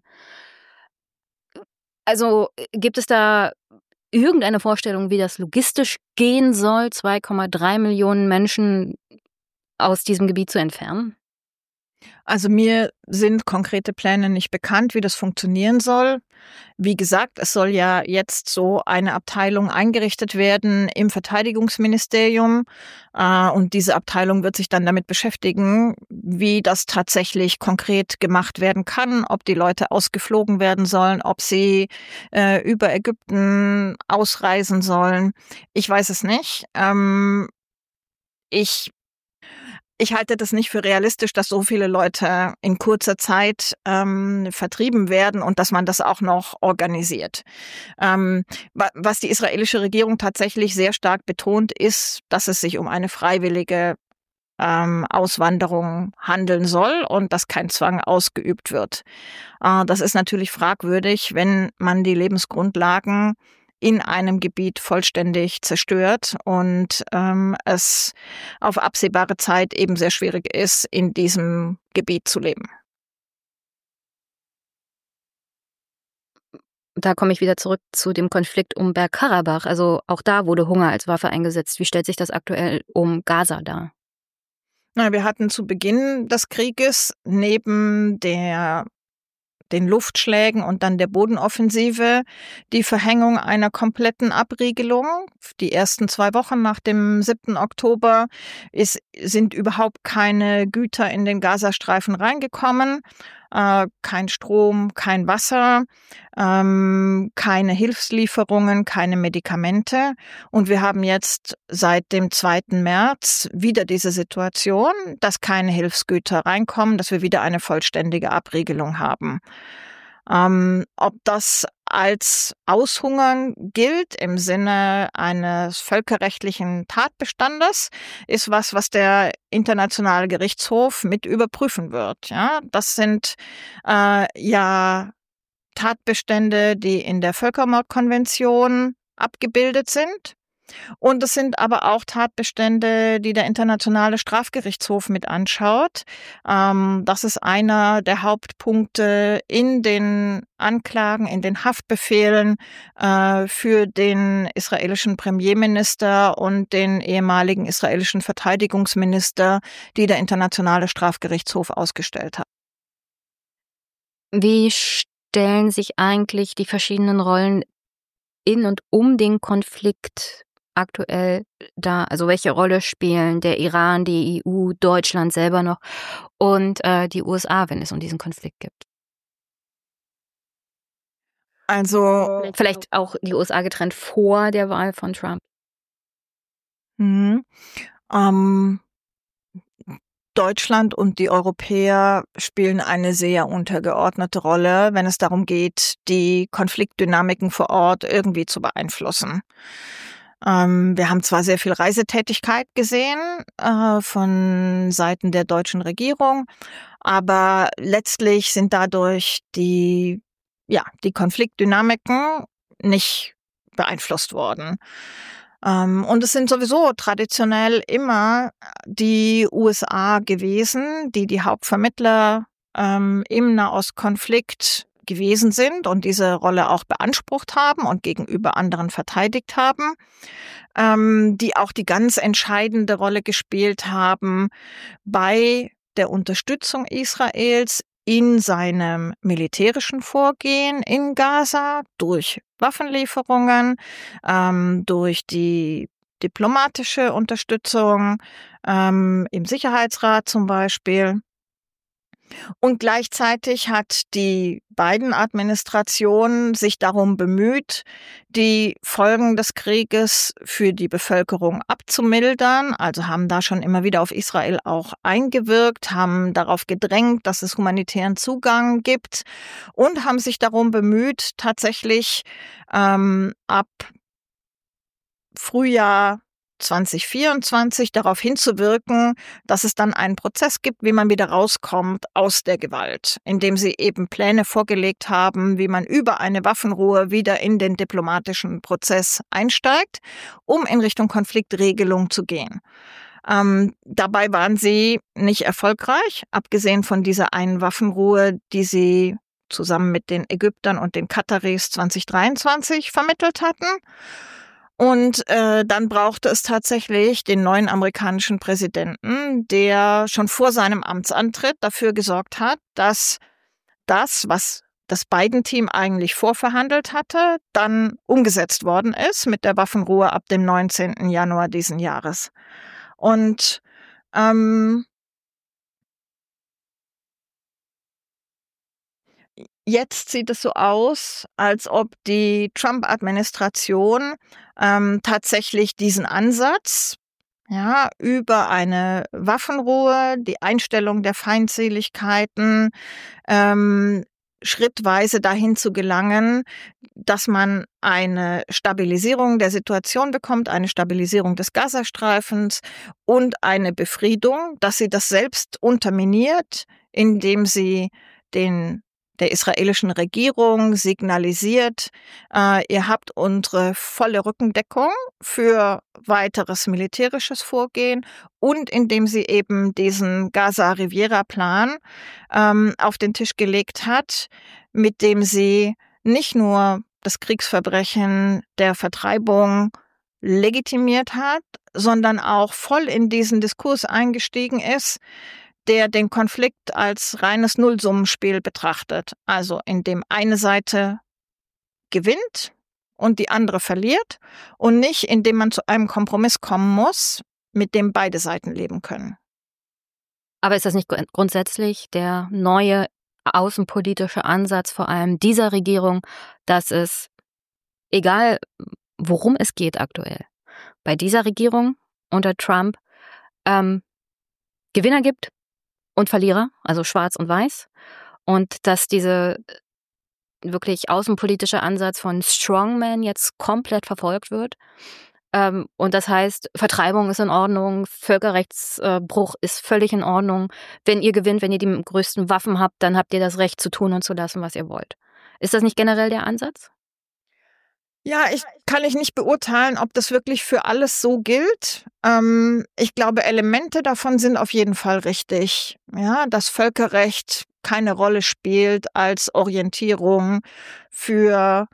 Also gibt es da irgendeine Vorstellung, wie das logistisch gehen soll, zwei Komma drei Millionen Menschen aus diesem Gebiet zu entfernen? Also mir sind konkrete Pläne nicht bekannt, wie das funktionieren soll. Wie gesagt, es soll ja jetzt so eine Abteilung eingerichtet werden im Verteidigungsministerium. Und diese Abteilung wird sich dann damit beschäftigen, wie das tatsächlich konkret gemacht werden kann, ob die Leute ausgeflogen werden sollen, ob sie äh, über Ägypten ausreisen sollen. Ich weiß es nicht. Ähm, ich Ich halte das nicht für realistisch, dass so viele Leute in kurzer Zeit ähm, vertrieben werden und dass man das auch noch organisiert. Ähm, was die israelische Regierung tatsächlich sehr stark betont, ist, dass es sich um eine freiwillige ähm, Auswanderung handeln soll und dass kein Zwang ausgeübt wird. Äh, das ist natürlich fragwürdig, wenn man die Lebensgrundlagen in einem Gebiet vollständig zerstört und ähm, es auf absehbare Zeit eben sehr schwierig ist, in diesem Gebiet zu leben. Da komme ich wieder zurück zu dem Konflikt um Bergkarabach. Also auch da wurde Hunger als Waffe eingesetzt. Wie stellt sich das aktuell um Gaza dar? Na, wir hatten zu Beginn des Krieges neben der den Luftschlägen und dann der Bodenoffensive die Verhängung einer kompletten Abriegelung. Die ersten zwei Wochen nach dem siebten Oktober ist, sind überhaupt keine Güter in den Gazastreifen reingekommen. Äh, kein Strom, kein Wasser, ähm, keine Hilfslieferungen, keine Medikamente. Und wir haben jetzt seit dem zweiten März wieder diese Situation, dass keine Hilfsgüter reinkommen, dass wir wieder eine vollständige Abriegelung haben. Ähm, ob das als Aushungern gilt im Sinne eines völkerrechtlichen Tatbestandes, ist was, was der Internationale Gerichtshof mit überprüfen wird. Ja, das sind äh, ja Tatbestände, die in der Völkermordkonvention abgebildet sind. Und es sind aber auch Tatbestände, die der Internationale Strafgerichtshof mit anschaut. Ähm, das ist einer der Hauptpunkte in den Anklagen, in den Haftbefehlen äh, für den israelischen Premierminister und den ehemaligen israelischen Verteidigungsminister, die der Internationale Strafgerichtshof ausgestellt hat. Wie stellen sich eigentlich die verschiedenen Rollen in und um den Konflikt aktuell da? Also welche Rolle spielen der Iran, die E U, Deutschland selber noch und äh, die U S A, wenn es um diesen Konflikt geht? Also Vielleicht auch die U S A getrennt vor der Wahl von Trump. Mhm. Ähm, Deutschland und die Europäer spielen eine sehr untergeordnete Rolle, wenn es darum geht, die Konfliktdynamiken vor Ort irgendwie zu beeinflussen. Ähm, wir haben zwar sehr viel Reisetätigkeit gesehen äh, von Seiten der deutschen Regierung, aber letztlich sind dadurch die, ja, die Konfliktdynamiken nicht beeinflusst worden. Ähm, und es sind sowieso traditionell immer die U S A gewesen, die die Hauptvermittler ähm, im Nahostkonflikt gewesen sind und diese Rolle auch beansprucht haben und gegenüber anderen verteidigt haben, ähm, die auch die ganz entscheidende Rolle gespielt haben bei der Unterstützung Israels in seinem militärischen Vorgehen in Gaza durch Waffenlieferungen, ähm, durch die diplomatische Unterstützung, ähm, im Sicherheitsrat zum Beispiel. Und gleichzeitig hat die Biden-Administration sich darum bemüht, die Folgen des Krieges für die Bevölkerung abzumildern. Also haben da schon immer wieder auf Israel auch eingewirkt, haben darauf gedrängt, dass es humanitären Zugang gibt und haben sich darum bemüht, tatsächlich ähm, ab Frühjahr zwanzig vierundzwanzig darauf hinzuwirken, dass es dann einen Prozess gibt, wie man wieder rauskommt aus der Gewalt, indem sie eben Pläne vorgelegt haben, wie man über eine Waffenruhe wieder in den diplomatischen Prozess einsteigt, um in Richtung Konfliktregelung zu gehen. Ähm, dabei waren sie nicht erfolgreich, abgesehen von dieser einen Waffenruhe, die sie zusammen mit den Ägyptern und den Kataris zwanzig dreiundzwanzig vermittelt hatten. Und äh, dann brauchte es tatsächlich den neuen amerikanischen Präsidenten, der schon vor seinem Amtsantritt dafür gesorgt hat, dass das, was das Biden-Team eigentlich vorverhandelt hatte, dann umgesetzt worden ist mit der Waffenruhe ab dem neunzehnten Januar diesen Jahres. Und ähm, jetzt sieht es so aus, als ob die Trump-Administration ähm, tatsächlich diesen Ansatz, ja, über eine Waffenruhe, die Einstellung der Feindseligkeiten, ähm, schrittweise dahin zu gelangen, dass man eine Stabilisierung der Situation bekommt, eine Stabilisierung des Gazastreifens und eine Befriedung, dass sie das selbst unterminiert, indem sie den der israelischen Regierung signalisiert, äh, ihr habt unsere volle Rückendeckung für weiteres militärisches Vorgehen und indem sie eben diesen Gaza-Riviera-Plan ähm, auf den Tisch gelegt hat, mit dem sie nicht nur das Kriegsverbrechen der Vertreibung legitimiert hat, sondern auch voll in diesen Diskurs eingestiegen ist, der den Konflikt als reines Nullsummenspiel betrachtet, also in dem eine Seite gewinnt und die andere verliert und nicht, indem man zu einem Kompromiss kommen muss, mit dem beide Seiten leben können. Aber ist das nicht grundsätzlich der neue außenpolitische Ansatz vor allem dieser Regierung, dass es, egal worum es geht aktuell, bei dieser Regierung unter Trump ähm, Gewinner gibt und Verlierer, also schwarz und weiß, und dass diese wirklich außenpolitische Ansatz von Strongman jetzt komplett verfolgt wird. Ähm, und das heißt, Vertreibung ist in Ordnung, Völkerrechtsbruch ist völlig in Ordnung. Wenn ihr gewinnt, wenn ihr die größten Waffen habt, dann habt ihr das Recht zu tun und zu lassen, was ihr wollt. Ist das nicht generell der Ansatz? Ja, ich kann ich nicht beurteilen, ob das wirklich für alles so gilt. Ähm, ich glaube, Elemente davon sind auf jeden Fall richtig. Ja, dass Völkerrecht keine Rolle spielt als Orientierung für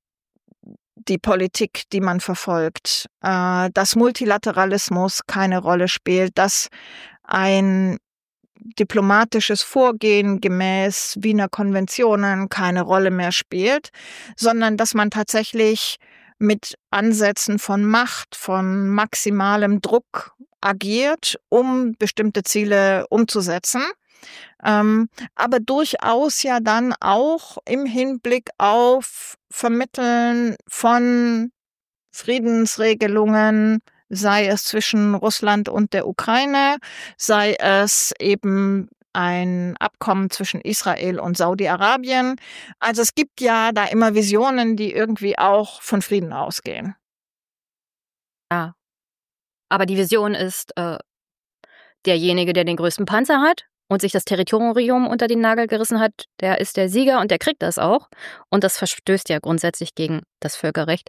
die Politik, die man verfolgt. Äh, dass Multilateralismus keine Rolle spielt, dass ein diplomatisches Vorgehen gemäß Wiener Konventionen keine Rolle mehr spielt, sondern dass man tatsächlich mit Ansätzen von Macht, von maximalem Druck agiert, um bestimmte Ziele umzusetzen. Ähm, aber durchaus ja dann auch im Hinblick auf Vermitteln von Friedensregelungen, sei es zwischen Russland und der Ukraine, sei es eben ein Abkommen zwischen Israel und Saudi-Arabien. Also es gibt ja da immer Visionen, die irgendwie auch von Frieden ausgehen. Ja, aber die Vision ist, äh, derjenige, der den größten Panzer hat und sich das Territorium unter den Nagel gerissen hat, der ist der Sieger und der kriegt das auch. Und das verstößt ja grundsätzlich gegen das Völkerrecht.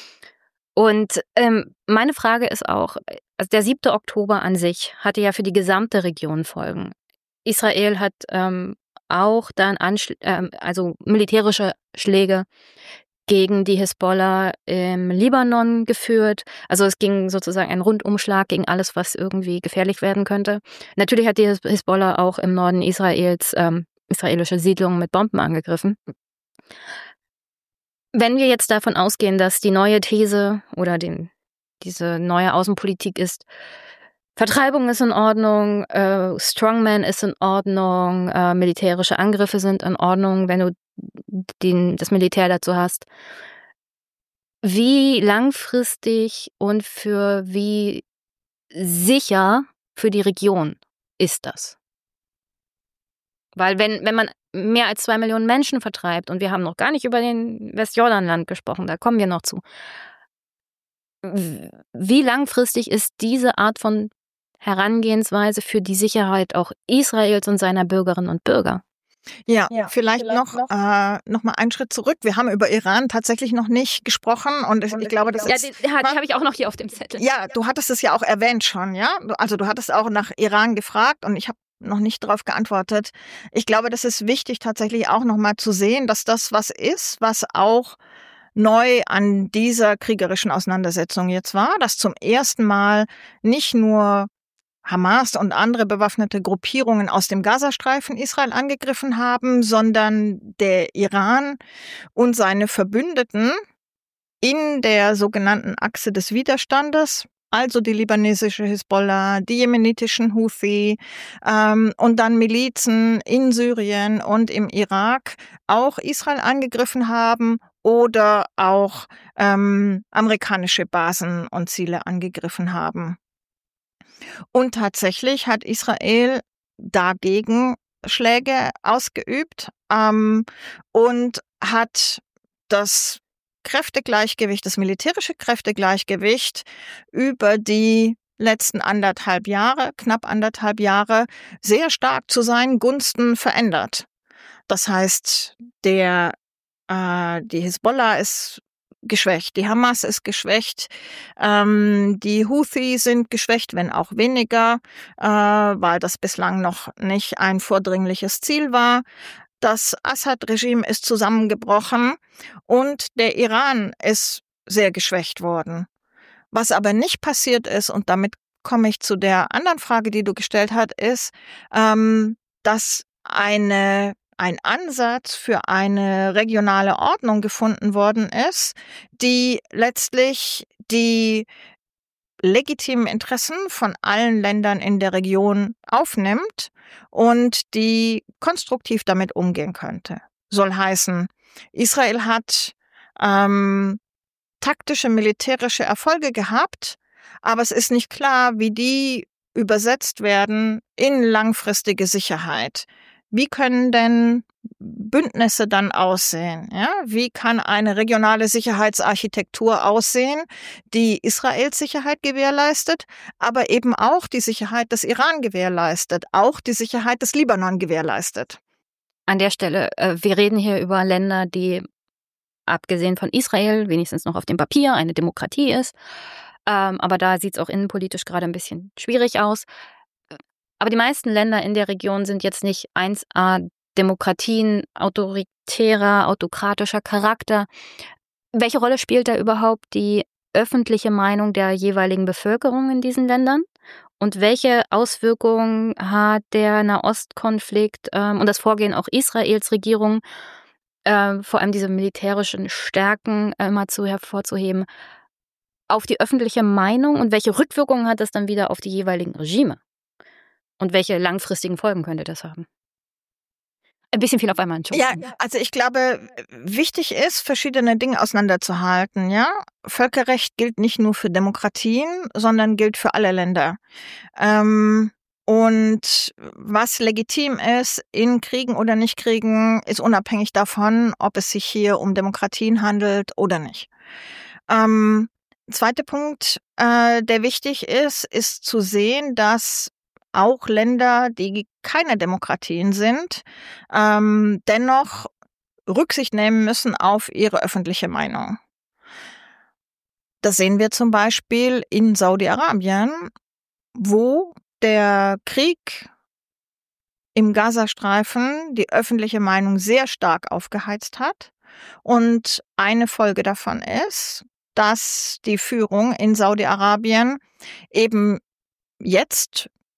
Und ähm, meine Frage ist auch, also der siebte Oktober an sich hatte ja für die gesamte Region Folgen. Israel hat ähm, auch dann Anschl- ähm, also militärische Schläge gegen die Hisbollah im Libanon geführt. Also es ging sozusagen ein Rundumschlag gegen alles, was irgendwie gefährlich werden könnte. Natürlich hat die Hisbollah auch im Norden Israels ähm, israelische Siedlungen mit Bomben angegriffen. Wenn wir jetzt davon ausgehen, dass die neue These oder den, diese neue Außenpolitik ist, Vertreibung ist in Ordnung, äh, Strongman ist in Ordnung, äh, militärische Angriffe sind in Ordnung, wenn du den, das Militär dazu hast. Wie langfristig und für wie sicher für die Region ist das? Weil wenn, wenn man mehr als zwei Millionen Menschen vertreibt, und wir haben noch gar nicht über den Westjordanland gesprochen, da kommen wir noch zu. Wie langfristig ist diese Art von Herangehensweise für die Sicherheit auch Israels und seiner Bürgerinnen und Bürger? Ja, ja vielleicht, vielleicht noch, noch, äh, noch mal einen Schritt zurück. Wir haben über Iran tatsächlich noch nicht gesprochen und ich, ich glaube, das ja, ist... Ja, die, die habe ich auch noch hier auf dem Zettel. Ja, du hattest es ja auch erwähnt schon, ja? Also du hattest auch nach Iran gefragt und ich habe noch nicht darauf geantwortet. Ich glaube, das ist wichtig tatsächlich auch noch mal zu sehen, dass das was ist, was auch neu an dieser kriegerischen Auseinandersetzung jetzt war, dass zum ersten Mal nicht nur Hamas und andere bewaffnete Gruppierungen aus dem Gazastreifen Israel angegriffen haben, sondern der Iran und seine Verbündeten in der sogenannten Achse des Widerstandes, also die libanesische Hisbollah, die jemenitischen Houthi ähm, und dann Milizen in Syrien und im Irak auch Israel angegriffen haben oder auch ähm, amerikanische Basen und Ziele angegriffen haben. Und tatsächlich hat Israel dagegen Schläge ausgeübt ähm, und hat das Kräftegleichgewicht, das militärische Kräftegleichgewicht über die letzten anderthalb Jahre, knapp anderthalb Jahre, sehr stark zu seinen Gunsten verändert. Das heißt, der, äh, die Hisbollah ist geschwächt, die Hamas ist geschwächt, ähm, die Houthi sind geschwächt, wenn auch weniger, äh, weil das bislang noch nicht ein vordringliches Ziel war. Das Assad-Regime ist zusammengebrochen und der Iran ist sehr geschwächt worden. Was aber nicht passiert ist, und damit komme ich zu der anderen Frage, die du gestellt hast, ist, ähm, dass eine ein Ansatz für eine regionale Ordnung gefunden worden ist, die letztlich die legitimen Interessen von allen Ländern in der Region aufnimmt und die konstruktiv damit umgehen könnte. Soll heißen, Israel hat ähm, taktische militärische Erfolge gehabt, aber es ist nicht klar, wie die übersetzt werden in langfristige Sicherheit. Wie können denn Bündnisse dann aussehen? Ja? Wie kann eine regionale Sicherheitsarchitektur aussehen, die Israels Sicherheit gewährleistet, aber eben auch die Sicherheit des Iran gewährleistet, auch die Sicherheit des Libanon gewährleistet? An der Stelle, äh, wir reden hier über Länder, die abgesehen von Israel wenigstens noch auf dem Papier eine Demokratie ist. Ähm, aber da sieht es auch innenpolitisch gerade ein bisschen schwierig aus. Aber die meisten Länder in der Region sind jetzt nicht eins a Demokratien, autoritärer, autokratischer Charakter. Welche Rolle spielt da überhaupt die öffentliche Meinung der jeweiligen Bevölkerung in diesen Ländern? Und welche Auswirkungen hat der Nahostkonflikt ähm, und das Vorgehen auch Israels Regierung, äh, vor allem diese militärischen Stärken äh, mal zu hervorzuheben, auf die öffentliche Meinung und welche Rückwirkungen hat das dann wieder auf die jeweiligen Regime? Und welche langfristigen Folgen könnte das haben? Ein bisschen viel auf einmal, Entschuldigung. Ja, also ich glaube, wichtig ist, verschiedene Dinge auseinanderzuhalten. Ja, Völkerrecht gilt nicht nur für Demokratien, sondern gilt für alle Länder. Ähm, und was legitim ist, in Kriegen oder nicht Kriegen, ist unabhängig davon, ob es sich hier um Demokratien handelt oder nicht. Ähm, zweiter Punkt, äh, der wichtig ist, ist zu sehen, dass auch Länder, die keine Demokratien sind, ähm, dennoch Rücksicht nehmen müssen auf ihre öffentliche Meinung. Das sehen wir zum Beispiel in Saudi-Arabien, wo der Krieg im Gazastreifen die öffentliche Meinung sehr stark aufgeheizt hat. Und eine Folge davon ist, dass die Führung in Saudi-Arabien eben jetzt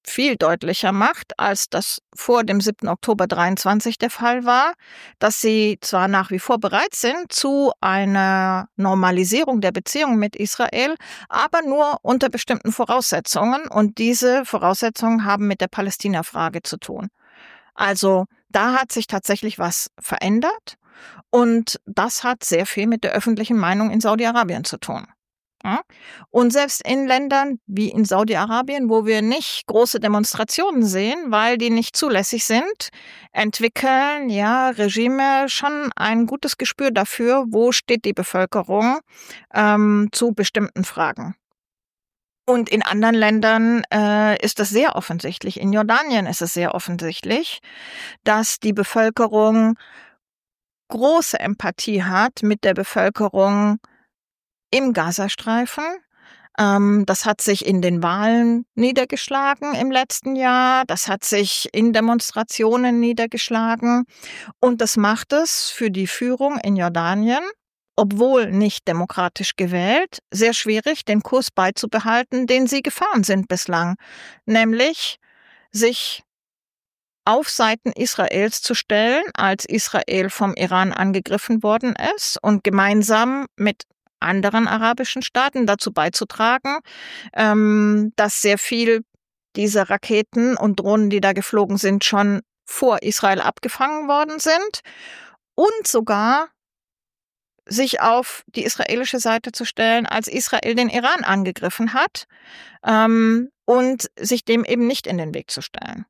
viel deutlicher macht, als das vor dem siebten Oktober dreiundzwanzig der Fall war, dass sie zwar nach wie vor bereit sind zu einer Normalisierung der Beziehungen mit Israel, aber nur unter bestimmten Voraussetzungen. Und diese Voraussetzungen haben mit der Palästina-Frage zu tun. Also da hat sich tatsächlich was verändert und das hat sehr viel mit der öffentlichen Meinung in Saudi-Arabien zu tun. Ja? Und selbst in Ländern wie in Saudi-Arabien, wo wir nicht große Demonstrationen sehen, weil die nicht zulässig sind, entwickeln ja Regime schon ein gutes Gespür dafür, wo steht die Bevölkerung ähm, zu bestimmten Fragen. Und in anderen Ländern äh, ist das sehr offensichtlich. In Jordanien ist es sehr offensichtlich, dass die Bevölkerung große Empathie hat mit der Bevölkerung im Gazastreifen. Ähm, das hat sich in den Wahlen niedergeschlagen im letzten Jahr. Das hat sich in Demonstrationen niedergeschlagen. Und das macht es für die Führung in Jordanien, obwohl nicht demokratisch gewählt, sehr schwierig, den Kurs beizubehalten, den sie gefahren sind bislang. Nämlich sich auf Seiten Israels zu stellen, als Israel vom Iran angegriffen worden ist und gemeinsam mit anderen arabischen Staaten dazu beizutragen, ähm, dass sehr viel dieser Raketen und Drohnen, die da geflogen sind, schon vor Israel abgefangen worden sind und sogar sich auf die israelische Seite zu stellen, als Israel den Iran angegriffen hat, ähm, und sich dem eben nicht in den Weg zu stellen.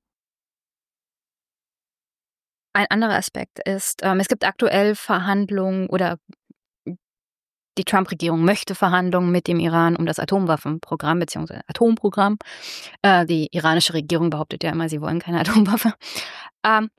Ein anderer Aspekt ist, ähm, es gibt aktuell Verhandlungen oder die Trump-Regierung möchte Verhandlungen mit dem Iran um das Atomwaffenprogramm bzw. Atomprogramm. Äh, die iranische Regierung behauptet ja immer, sie wollen keine Atomwaffe. Ähm,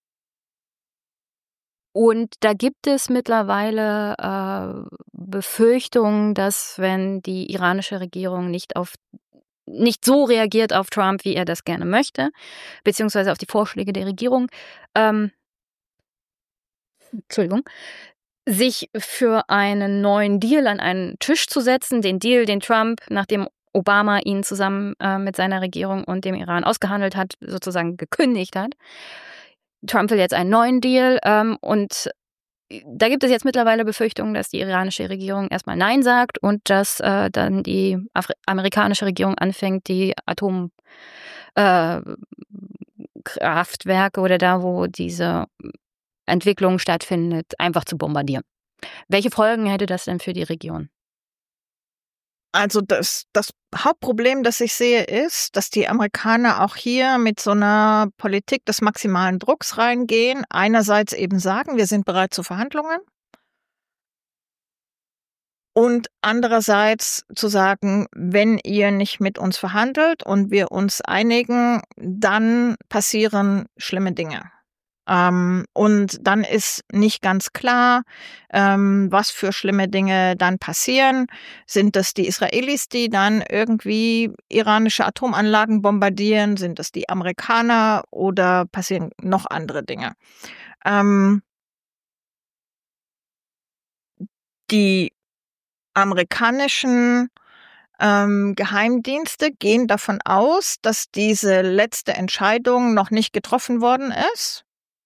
und da gibt es mittlerweile äh, Befürchtungen, dass wenn die iranische Regierung nicht auf nicht so reagiert auf Trump, wie er das gerne möchte, beziehungsweise auf die Vorschläge der Regierung, ähm, Entschuldigung, sich für einen neuen Deal an einen Tisch zu setzen, den Deal, den Trump, nachdem Obama ihn zusammen äh, mit seiner Regierung und dem Iran ausgehandelt hat, sozusagen gekündigt hat. Trump will jetzt einen neuen Deal ähm, und da gibt es jetzt mittlerweile Befürchtungen, dass die iranische Regierung erstmal Nein sagt und dass äh, dann die Afri- amerikanische Regierung anfängt, die Atomkraftwerke äh, oder da, wo diese Entwicklung stattfindet, einfach zu bombardieren. Welche Folgen hätte das denn für die Region? Also das, das Hauptproblem, das ich sehe, ist, dass die Amerikaner auch hier mit so einer Politik des maximalen Drucks reingehen. Einerseits eben sagen, wir sind bereit zu Verhandlungen. Und andererseits zu sagen, wenn ihr nicht mit uns verhandelt und wir uns einigen, dann passieren schlimme Dinge. Ähm, und dann ist nicht ganz klar, ähm, was für schlimme Dinge dann passieren. Sind es die Israelis, die dann irgendwie iranische Atomanlagen bombardieren? Sind es die Amerikaner oder passieren noch andere Dinge? Ähm, die amerikanischen ähm, Geheimdienste gehen davon aus, dass diese letzte Entscheidung noch nicht getroffen worden ist.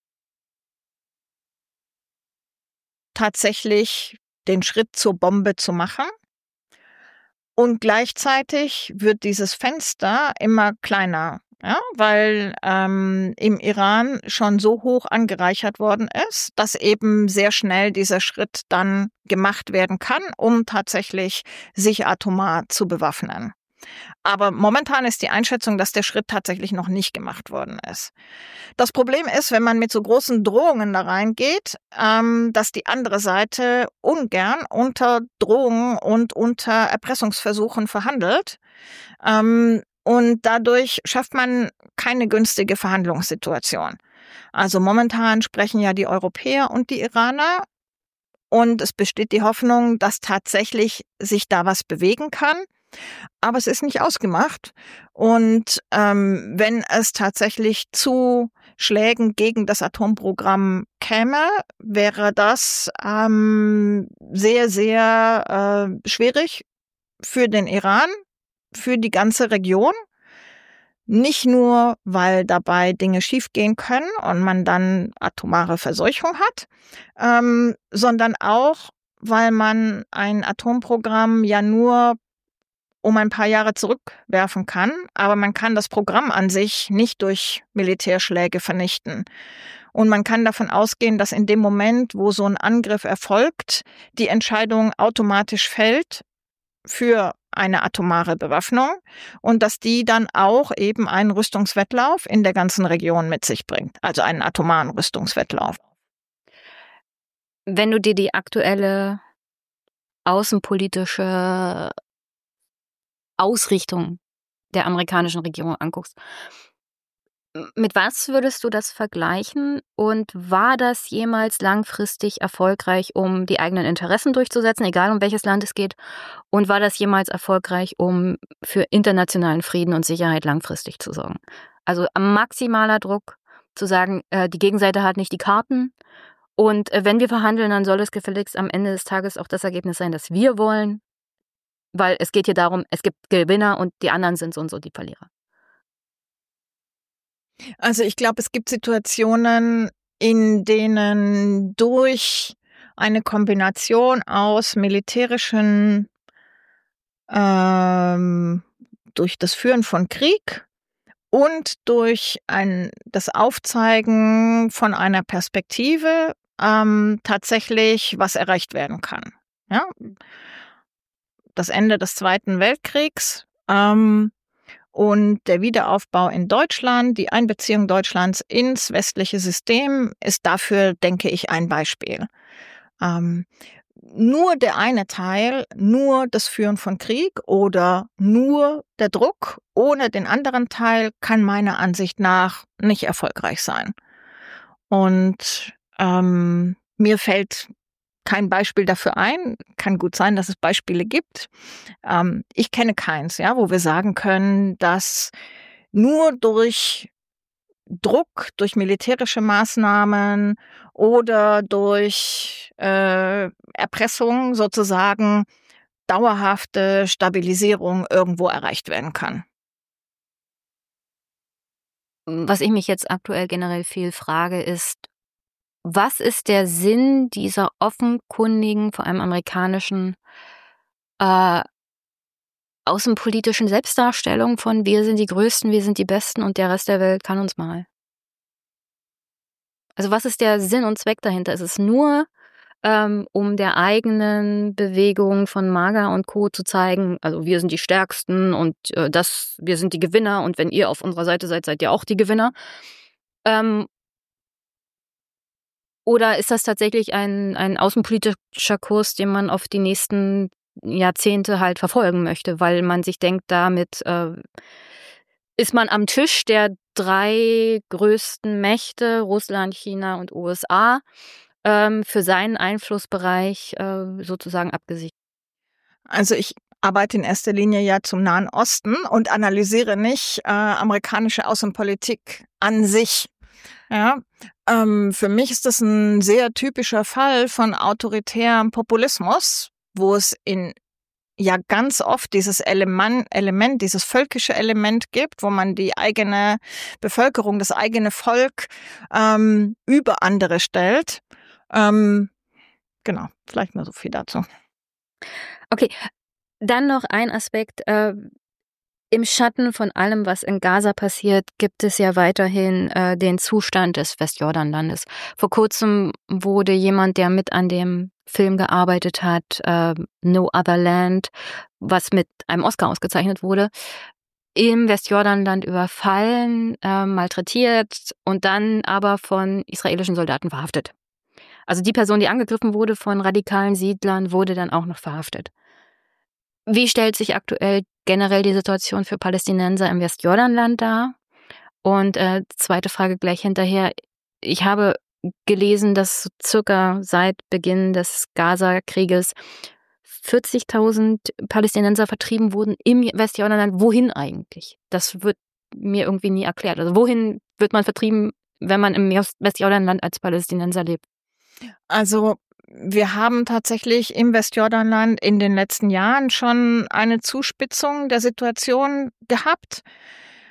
Tatsächlich den Schritt zur Bombe zu machen. Und gleichzeitig wird dieses Fenster immer kleiner, ja, weil ähm, im Iran schon so hoch angereichert worden ist, dass eben sehr schnell dieser Schritt dann gemacht werden kann, um tatsächlich sich atomar zu bewaffnen. Aber momentan ist die Einschätzung, dass der Schritt tatsächlich noch nicht gemacht worden ist. Das Problem ist, wenn man mit so großen Drohungen da reingeht, ähm, dass die andere Seite ungern unter Drohungen und unter Erpressungsversuchen verhandelt. Ähm, und dadurch schafft man keine günstige Verhandlungssituation. Also momentan sprechen ja die Europäer und die Iraner. Und es besteht die Hoffnung, dass tatsächlich sich da was bewegen kann. Aber es ist nicht ausgemacht. Und ähm, wenn es tatsächlich zu Schlägen gegen das Atomprogramm käme, wäre das ähm, sehr, sehr äh, schwierig für den Iran, für die ganze Region. Nicht nur, weil dabei Dinge schiefgehen können und man dann atomare Verseuchung hat, ähm, sondern auch, weil man ein Atomprogramm ja nur um ein paar Jahre zurückwerfen kann, aber man kann das Programm an sich nicht durch Militärschläge vernichten. Und man kann davon ausgehen, dass in dem Moment, wo so ein Angriff erfolgt, die Entscheidung automatisch fällt für eine atomare Bewaffnung und dass die dann auch eben einen Rüstungswettlauf in der ganzen Region mit sich bringt, also einen atomaren Rüstungswettlauf. Wenn du dir die aktuelle außenpolitische Ausrichtung der amerikanischen Regierung anguckst, mit was würdest du das vergleichen und war das jemals langfristig erfolgreich, um die eigenen Interessen durchzusetzen, egal um welches Land es geht? Und war das jemals erfolgreich, um für internationalen Frieden und Sicherheit langfristig zu sorgen? Also maximaler Druck zu sagen, äh, die Gegenseite hat nicht die Karten und äh, wenn wir verhandeln, dann soll es gefälligst am Ende des Tages auch das Ergebnis sein, das wir wollen, weil es geht hier darum, es gibt Gewinner und die anderen sind so und so die Verlierer. Also ich glaube, es gibt Situationen, in denen durch eine Kombination aus militärischen, ähm, durch das Führen von Krieg und durch ein, das Aufzeigen von einer Perspektive ähm, tatsächlich was erreicht werden kann. Ja? Das Ende des Zweiten Weltkriegs ähm, und der Wiederaufbau in Deutschland, die Einbeziehung Deutschlands ins westliche System ist dafür, denke ich, ein Beispiel. Ähm, nur der eine Teil, nur das Führen von Krieg oder nur der Druck ohne den anderen Teil kann meiner Ansicht nach nicht erfolgreich sein. Und ähm, mir fällt kein Beispiel dafür ein. Kann gut sein, dass es Beispiele gibt. Ähm, ich kenne keins, ja, wo wir sagen können, dass nur durch Druck, durch militärische Maßnahmen oder durch äh, Erpressung sozusagen dauerhafte Stabilisierung irgendwo erreicht werden kann. Was ich mich jetzt aktuell generell viel frage, ist, was ist der Sinn dieser offenkundigen, vor allem amerikanischen, äh, außenpolitischen Selbstdarstellung von wir sind die Größten, wir sind die Besten und der Rest der Welt kann uns mal? Also was ist der Sinn und Zweck dahinter? Ist es nur, ähm, um der eigenen Bewegung von MAGA und Co. zu zeigen, also wir sind die Stärksten und äh, das, wir sind die Gewinner und wenn ihr auf unserer Seite seid, seid ihr auch die Gewinner? Ähm, Oder ist das tatsächlich ein, ein außenpolitischer Kurs, den man auf die nächsten Jahrzehnte halt verfolgen möchte, weil man sich denkt, damit äh, ist man am Tisch der drei größten Mächte, Russland, China und U S A, ähm, für seinen Einflussbereich äh, sozusagen abgesichert. Also ich arbeite in erster Linie ja zum Nahen Osten und analysiere nicht äh, amerikanische Außenpolitik an sich. Ja, ähm, für mich ist das ein sehr typischer Fall von autoritärem Populismus, wo es in ja ganz oft dieses Element, Element, dieses völkische Element gibt, wo man die eigene Bevölkerung, das eigene Volk ähm, über andere stellt. Ähm, genau, vielleicht mal so viel dazu. Okay, dann noch ein Aspekt. Äh, Im Schatten von allem, was in Gaza passiert, gibt es ja weiterhin äh, den Zustand des Westjordanlandes. Vor kurzem wurde jemand, der mit an dem Film gearbeitet hat, äh, No Other Land, was mit einem Oscar ausgezeichnet wurde, im Westjordanland überfallen, äh, malträtiert und dann aber von israelischen Soldaten verhaftet. Also die Person, die angegriffen wurde von radikalen Siedlern, wurde dann auch noch verhaftet. Wie stellt sich aktuell generell die Situation für Palästinenser im Westjordanland dar? Und äh, zweite Frage gleich hinterher. Ich habe gelesen, dass circa seit Beginn des Gaza-Krieges vierzigtausend Palästinenser vertrieben wurden im Westjordanland. Wohin eigentlich? Das wird mir irgendwie nie erklärt. Also wohin wird man vertrieben, wenn man im Westjordanland als Palästinenser lebt? Also wir haben tatsächlich im Westjordanland in den letzten Jahren schon eine Zuspitzung der Situation gehabt.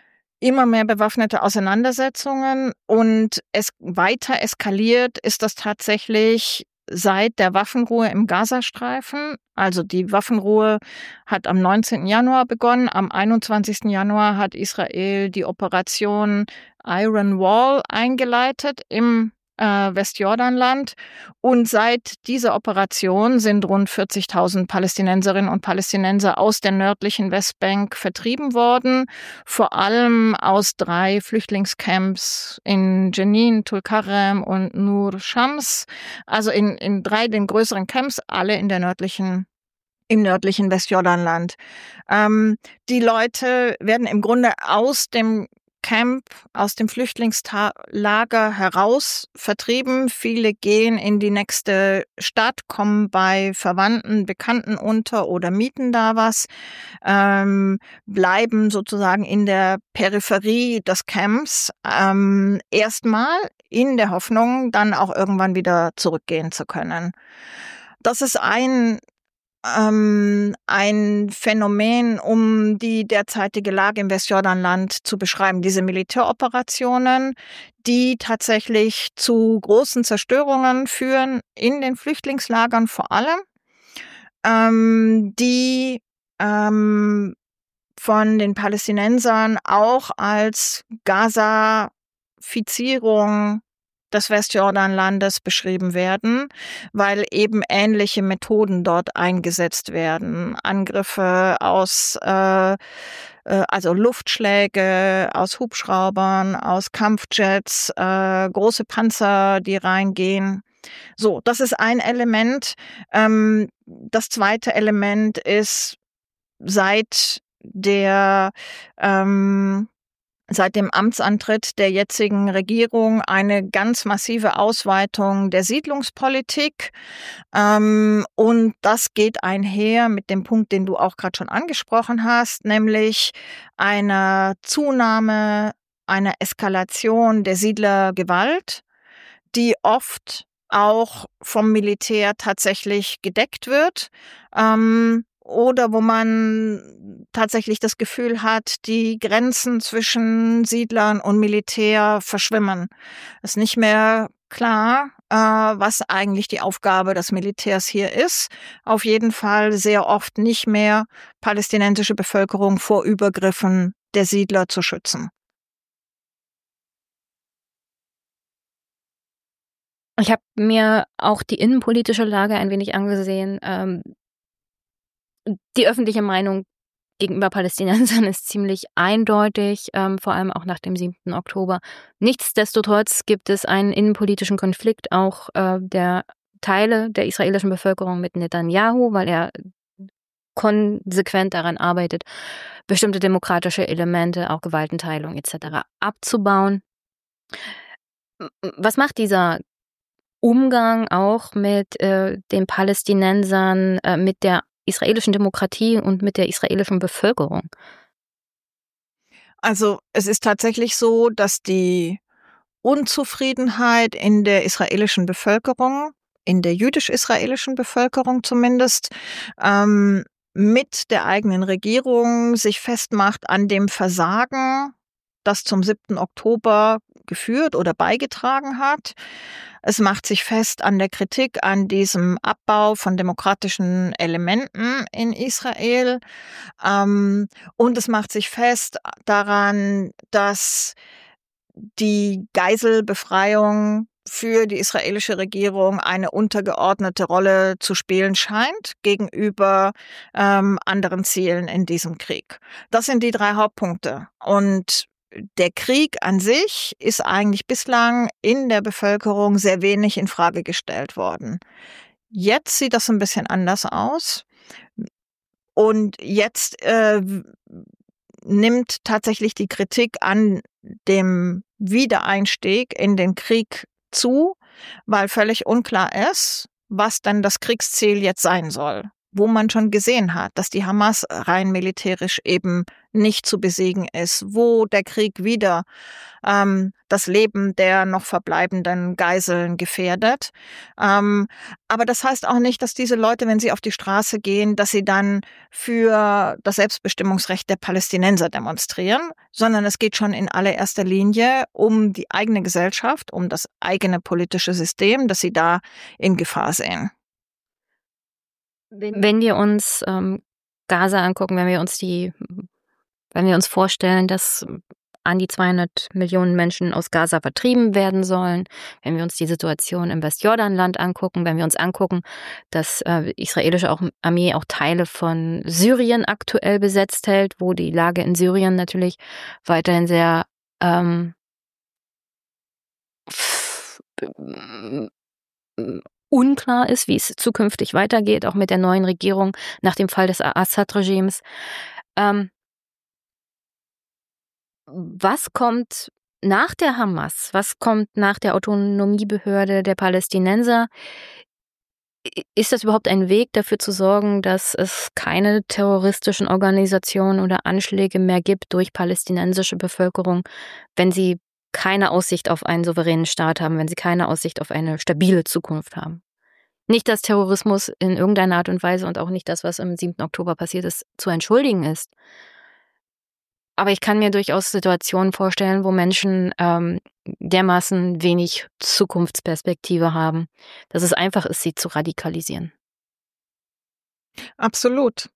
immer mehr bewaffnete Auseinandersetzungen und es weiter eskaliert ist das tatsächlich seit der Waffenruhe im Gazastreifen. Also die Waffenruhe hat am neunzehnten Januar begonnen. Am einundzwanzigsten Januar hat Israel die Operation Iron Wall eingeleitet im äh, Westjordanland. Und seit dieser Operation sind rund vierzigtausend Palästinenserinnen und Palästinenser aus der nördlichen Westbank vertrieben worden, vor allem aus drei Flüchtlingscamps in Jenin, Tulkarem und Nur Shams, also in, in drei den größeren Camps, alle in der nördlichen im nördlichen Westjordanland. Ähm, die Leute werden im Grunde aus dem Camp, aus dem Flüchtlingslager heraus vertrieben. Viele gehen in die nächste Stadt, kommen bei Verwandten, Bekannten unter oder mieten da was, ähm, bleiben sozusagen in der Peripherie des Camps, ähm, erstmal in der Hoffnung, dann auch irgendwann wieder zurückgehen zu können. Das ist ein Ähm, ein Phänomen, um die derzeitige Lage im Westjordanland zu beschreiben. Diese Militäroperationen, die tatsächlich zu großen Zerstörungen führen, in den Flüchtlingslagern vor allem, ähm, die ähm, von den Palästinensern auch als Gazafizierung des Westjordanlandes beschrieben werden, weil eben ähnliche Methoden dort eingesetzt werden. Angriffe aus, äh, also Luftschläge aus Hubschraubern, aus Kampfjets, äh, große Panzer, die reingehen. So, das ist ein Element. Ähm, das zweite Element ist seit der ähm, Seit dem Amtsantritt der jetzigen Regierung eine ganz massive Ausweitung der Siedlungspolitik. Ähm, und das geht einher mit dem Punkt, den du auch gerade schon angesprochen hast, nämlich einer Zunahme, einer Eskalation der Siedlergewalt, die oft auch vom Militär tatsächlich gedeckt wird. Ähm, Oder wo man tatsächlich das Gefühl hat, die Grenzen zwischen Siedlern und Militär verschwimmen. Es ist nicht mehr klar, äh, was eigentlich die Aufgabe des Militärs hier ist. Auf jeden Fall sehr oft nicht mehr palästinensische Bevölkerung vor Übergriffen der Siedler zu schützen. Ich habe mir auch die innenpolitische Lage ein wenig angesehen. Ähm, Die öffentliche Meinung gegenüber Palästinensern ist ziemlich eindeutig, ähm, vor allem auch nach dem siebten Oktober. Nichtsdestotrotz gibt es einen innenpolitischen Konflikt auch äh, der Teile der israelischen Bevölkerung mit Netanyahu, weil er konsequent daran arbeitet, bestimmte demokratische Elemente, auch Gewaltenteilung et cetera abzubauen. Was macht dieser Umgang auch mit äh, den Palästinensern, äh, mit der israelischen Demokratie und mit der israelischen Bevölkerung? Also es ist tatsächlich so, dass die Unzufriedenheit in der israelischen Bevölkerung, in der jüdisch-israelischen Bevölkerung zumindest, ähm, mit der eigenen Regierung sich festmacht an dem Versagen, das zum siebten Oktober geführt oder beigetragen hat. Es macht sich fest an der Kritik an diesem Abbau von demokratischen Elementen in Israel. Ähm, und es macht sich fest daran, dass die Geiselbefreiung für die israelische Regierung eine untergeordnete Rolle zu spielen scheint gegenüber ähm, anderen Zielen in diesem Krieg. Das sind die drei Hauptpunkte. Und der Krieg an sich ist eigentlich bislang in der Bevölkerung sehr wenig in Frage gestellt worden. Jetzt sieht das ein bisschen anders aus. Und jetzt äh, nimmt tatsächlich die Kritik an dem Wiedereinstieg in den Krieg zu, weil völlig unklar ist, was denn das Kriegsziel jetzt sein soll. wo man schon gesehen hat, dass die Hamas rein militärisch eben nicht zu besiegen ist, wo der Krieg wieder ähm, das Leben der noch verbleibenden Geiseln gefährdet. Ähm, aber das heißt auch nicht, dass diese Leute, wenn sie auf die Straße gehen, dass sie dann für das Selbstbestimmungsrecht der Palästinenser demonstrieren, sondern es geht schon in allererster Linie um die eigene Gesellschaft, um das eigene politische System, das sie da in Gefahr sehen. Wenn wir uns ähm, Gaza angucken, wenn wir uns die, wenn wir uns vorstellen, dass an die zweihundert Millionen Menschen aus Gaza vertrieben werden sollen, wenn wir uns die Situation im Westjordanland angucken, wenn wir uns angucken, dass äh, israelische auch, Armee auch Teile von Syrien aktuell besetzt hält, wo die Lage in Syrien natürlich weiterhin sehr ähm, unklar ist, wie es zukünftig weitergeht, auch mit der neuen Regierung nach dem Fall des Assad-Regimes. Ähm, was kommt nach der Hamas? Was kommt nach der Autonomiebehörde der Palästinenser? Ist das überhaupt ein Weg, dafür zu sorgen, dass es keine terroristischen Organisationen oder Anschläge mehr gibt durch palästinensische Bevölkerung, wenn sie keine Aussicht auf einen souveränen Staat haben, wenn sie keine Aussicht auf eine stabile Zukunft haben? Nicht, dass Terrorismus in irgendeiner Art und Weise und auch nicht das, was am siebten Oktober passiert ist, zu entschuldigen ist. Aber ich kann mir durchaus Situationen vorstellen, wo Menschen ähm, dermaßen wenig Zukunftsperspektive haben, dass es einfach ist, sie zu radikalisieren. Absolut.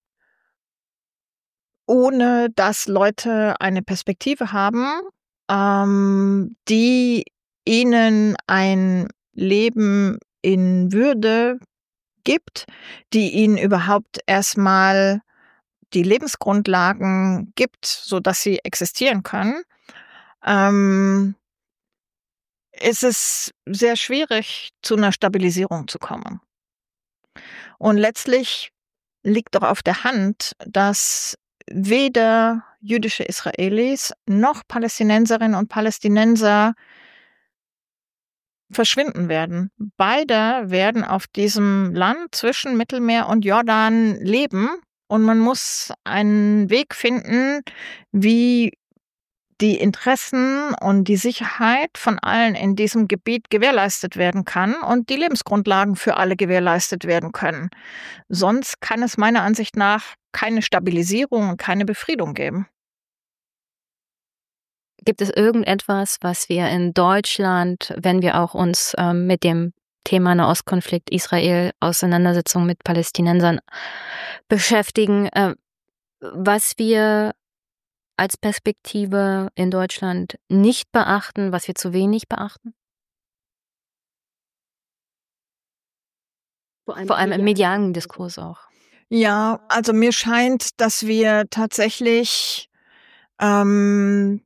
Ohne dass Leute eine Perspektive haben, ähm, die ihnen ein Leben in Würde gibt, die ihnen überhaupt erstmal die Lebensgrundlagen gibt, so dass sie existieren können, ähm, ist es sehr schwierig, zu einer Stabilisierung zu kommen. Und letztlich liegt doch auf der Hand, dass weder jüdische Israelis noch Palästinenserinnen und Palästinenser verschwinden werden. Beide werden auf diesem Land zwischen Mittelmeer und Jordan leben und man muss einen Weg finden, wie die Interessen und die Sicherheit von allen in diesem Gebiet gewährleistet werden kann und die Lebensgrundlagen für alle gewährleistet werden können. Sonst kann es meiner Ansicht nach keine Stabilisierung und keine Befriedung geben. Gibt es irgendetwas, was wir in Deutschland, wenn wir auch uns ähm, mit dem Thema Nahostkonflikt, Israel, Auseinandersetzung mit Palästinensern beschäftigen, äh, was wir als Perspektive in Deutschland nicht beachten, was wir zu wenig beachten? Vor allem, Vor allem im medialen Diskurs auch. Ja, also mir scheint, dass wir tatsächlich ähm,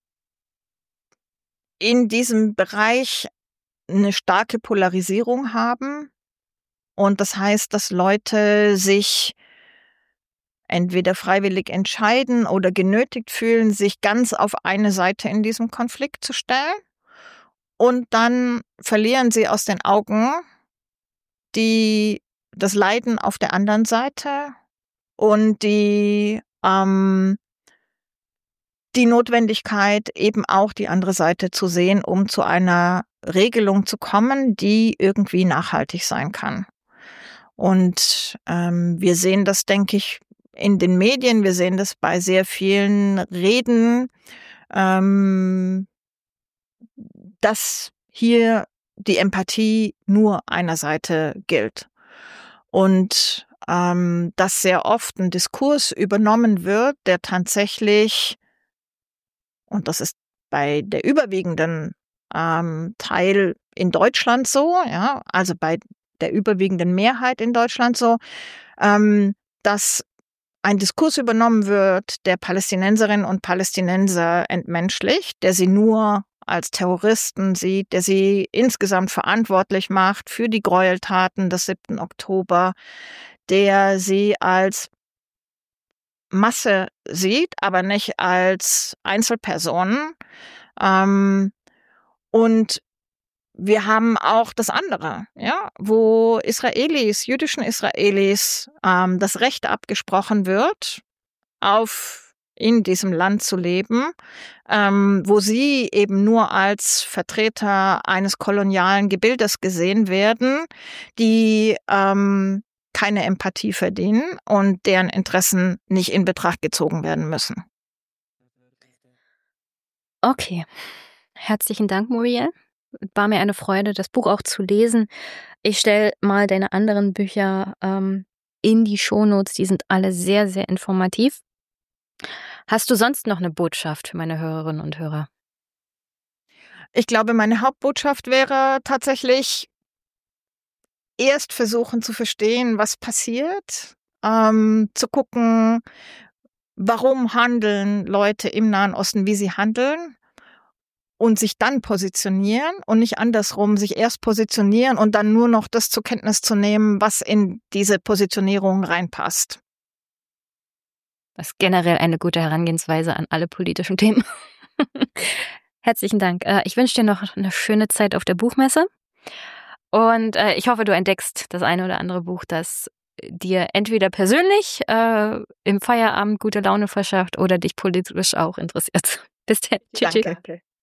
in diesem Bereich eine starke Polarisierung haben. Und das heißt, dass Leute sich entweder freiwillig entscheiden oder genötigt fühlen, sich ganz auf eine Seite in diesem Konflikt zu stellen. Und dann verlieren sie aus den Augen die, das Leiden auf der anderen Seite und die, ähm, die Notwendigkeit, eben auch die andere Seite zu sehen, um zu einer Regelung zu kommen, die irgendwie nachhaltig sein kann. Und ähm, wir sehen das, denke ich, in den Medien, wir sehen das bei sehr vielen Reden, ähm, dass hier die Empathie nur einer Seite gilt. Und ähm, dass sehr oft ein Diskurs übernommen wird, der tatsächlich, und das ist bei der überwiegenden ähm, Teil in Deutschland so, ja, also bei der überwiegenden Mehrheit in Deutschland so, ähm, dass ein Diskurs übernommen wird, der Palästinenserinnen und Palästinenser entmenschlicht, der sie nur als Terroristen sieht, der sie insgesamt verantwortlich macht für die Gräueltaten des siebten Oktober, der sie als Masse sieht, aber nicht als Einzelpersonen. Ähm, und wir haben auch das andere, ja, wo Israelis, jüdischen Israelis, ähm, das Recht abgesprochen wird, auf in diesem Land zu leben, ähm, wo sie eben nur als Vertreter eines kolonialen Gebildes gesehen werden, die ähm, keine Empathie verdienen und deren Interessen nicht in Betracht gezogen werden müssen. Okay, herzlichen Dank, Muriel. War mir eine Freude, das Buch auch zu lesen. Ich stelle mal deine anderen Bücher ähm, in die Shownotes, die sind alle sehr, sehr informativ. Hast du sonst noch eine Botschaft für meine Hörerinnen und Hörer? Ich glaube, meine Hauptbotschaft wäre tatsächlich, erst versuchen zu verstehen, was passiert, ähm, zu gucken, warum handeln Leute im Nahen Osten, wie sie handeln, und sich dann positionieren und nicht andersrum, sich erst positionieren und dann nur noch das zur Kenntnis zu nehmen, was in diese Positionierung reinpasst. Das ist generell eine gute Herangehensweise an alle politischen Themen. Herzlichen Dank. Ich wünsche dir noch eine schöne Zeit auf der Buchmesse. Und ich hoffe, du entdeckst das eine oder andere Buch, das dir entweder persönlich äh, im Feierabend gute Laune verschafft oder dich politisch auch interessiert. Bis dann. Tschüss. Danke.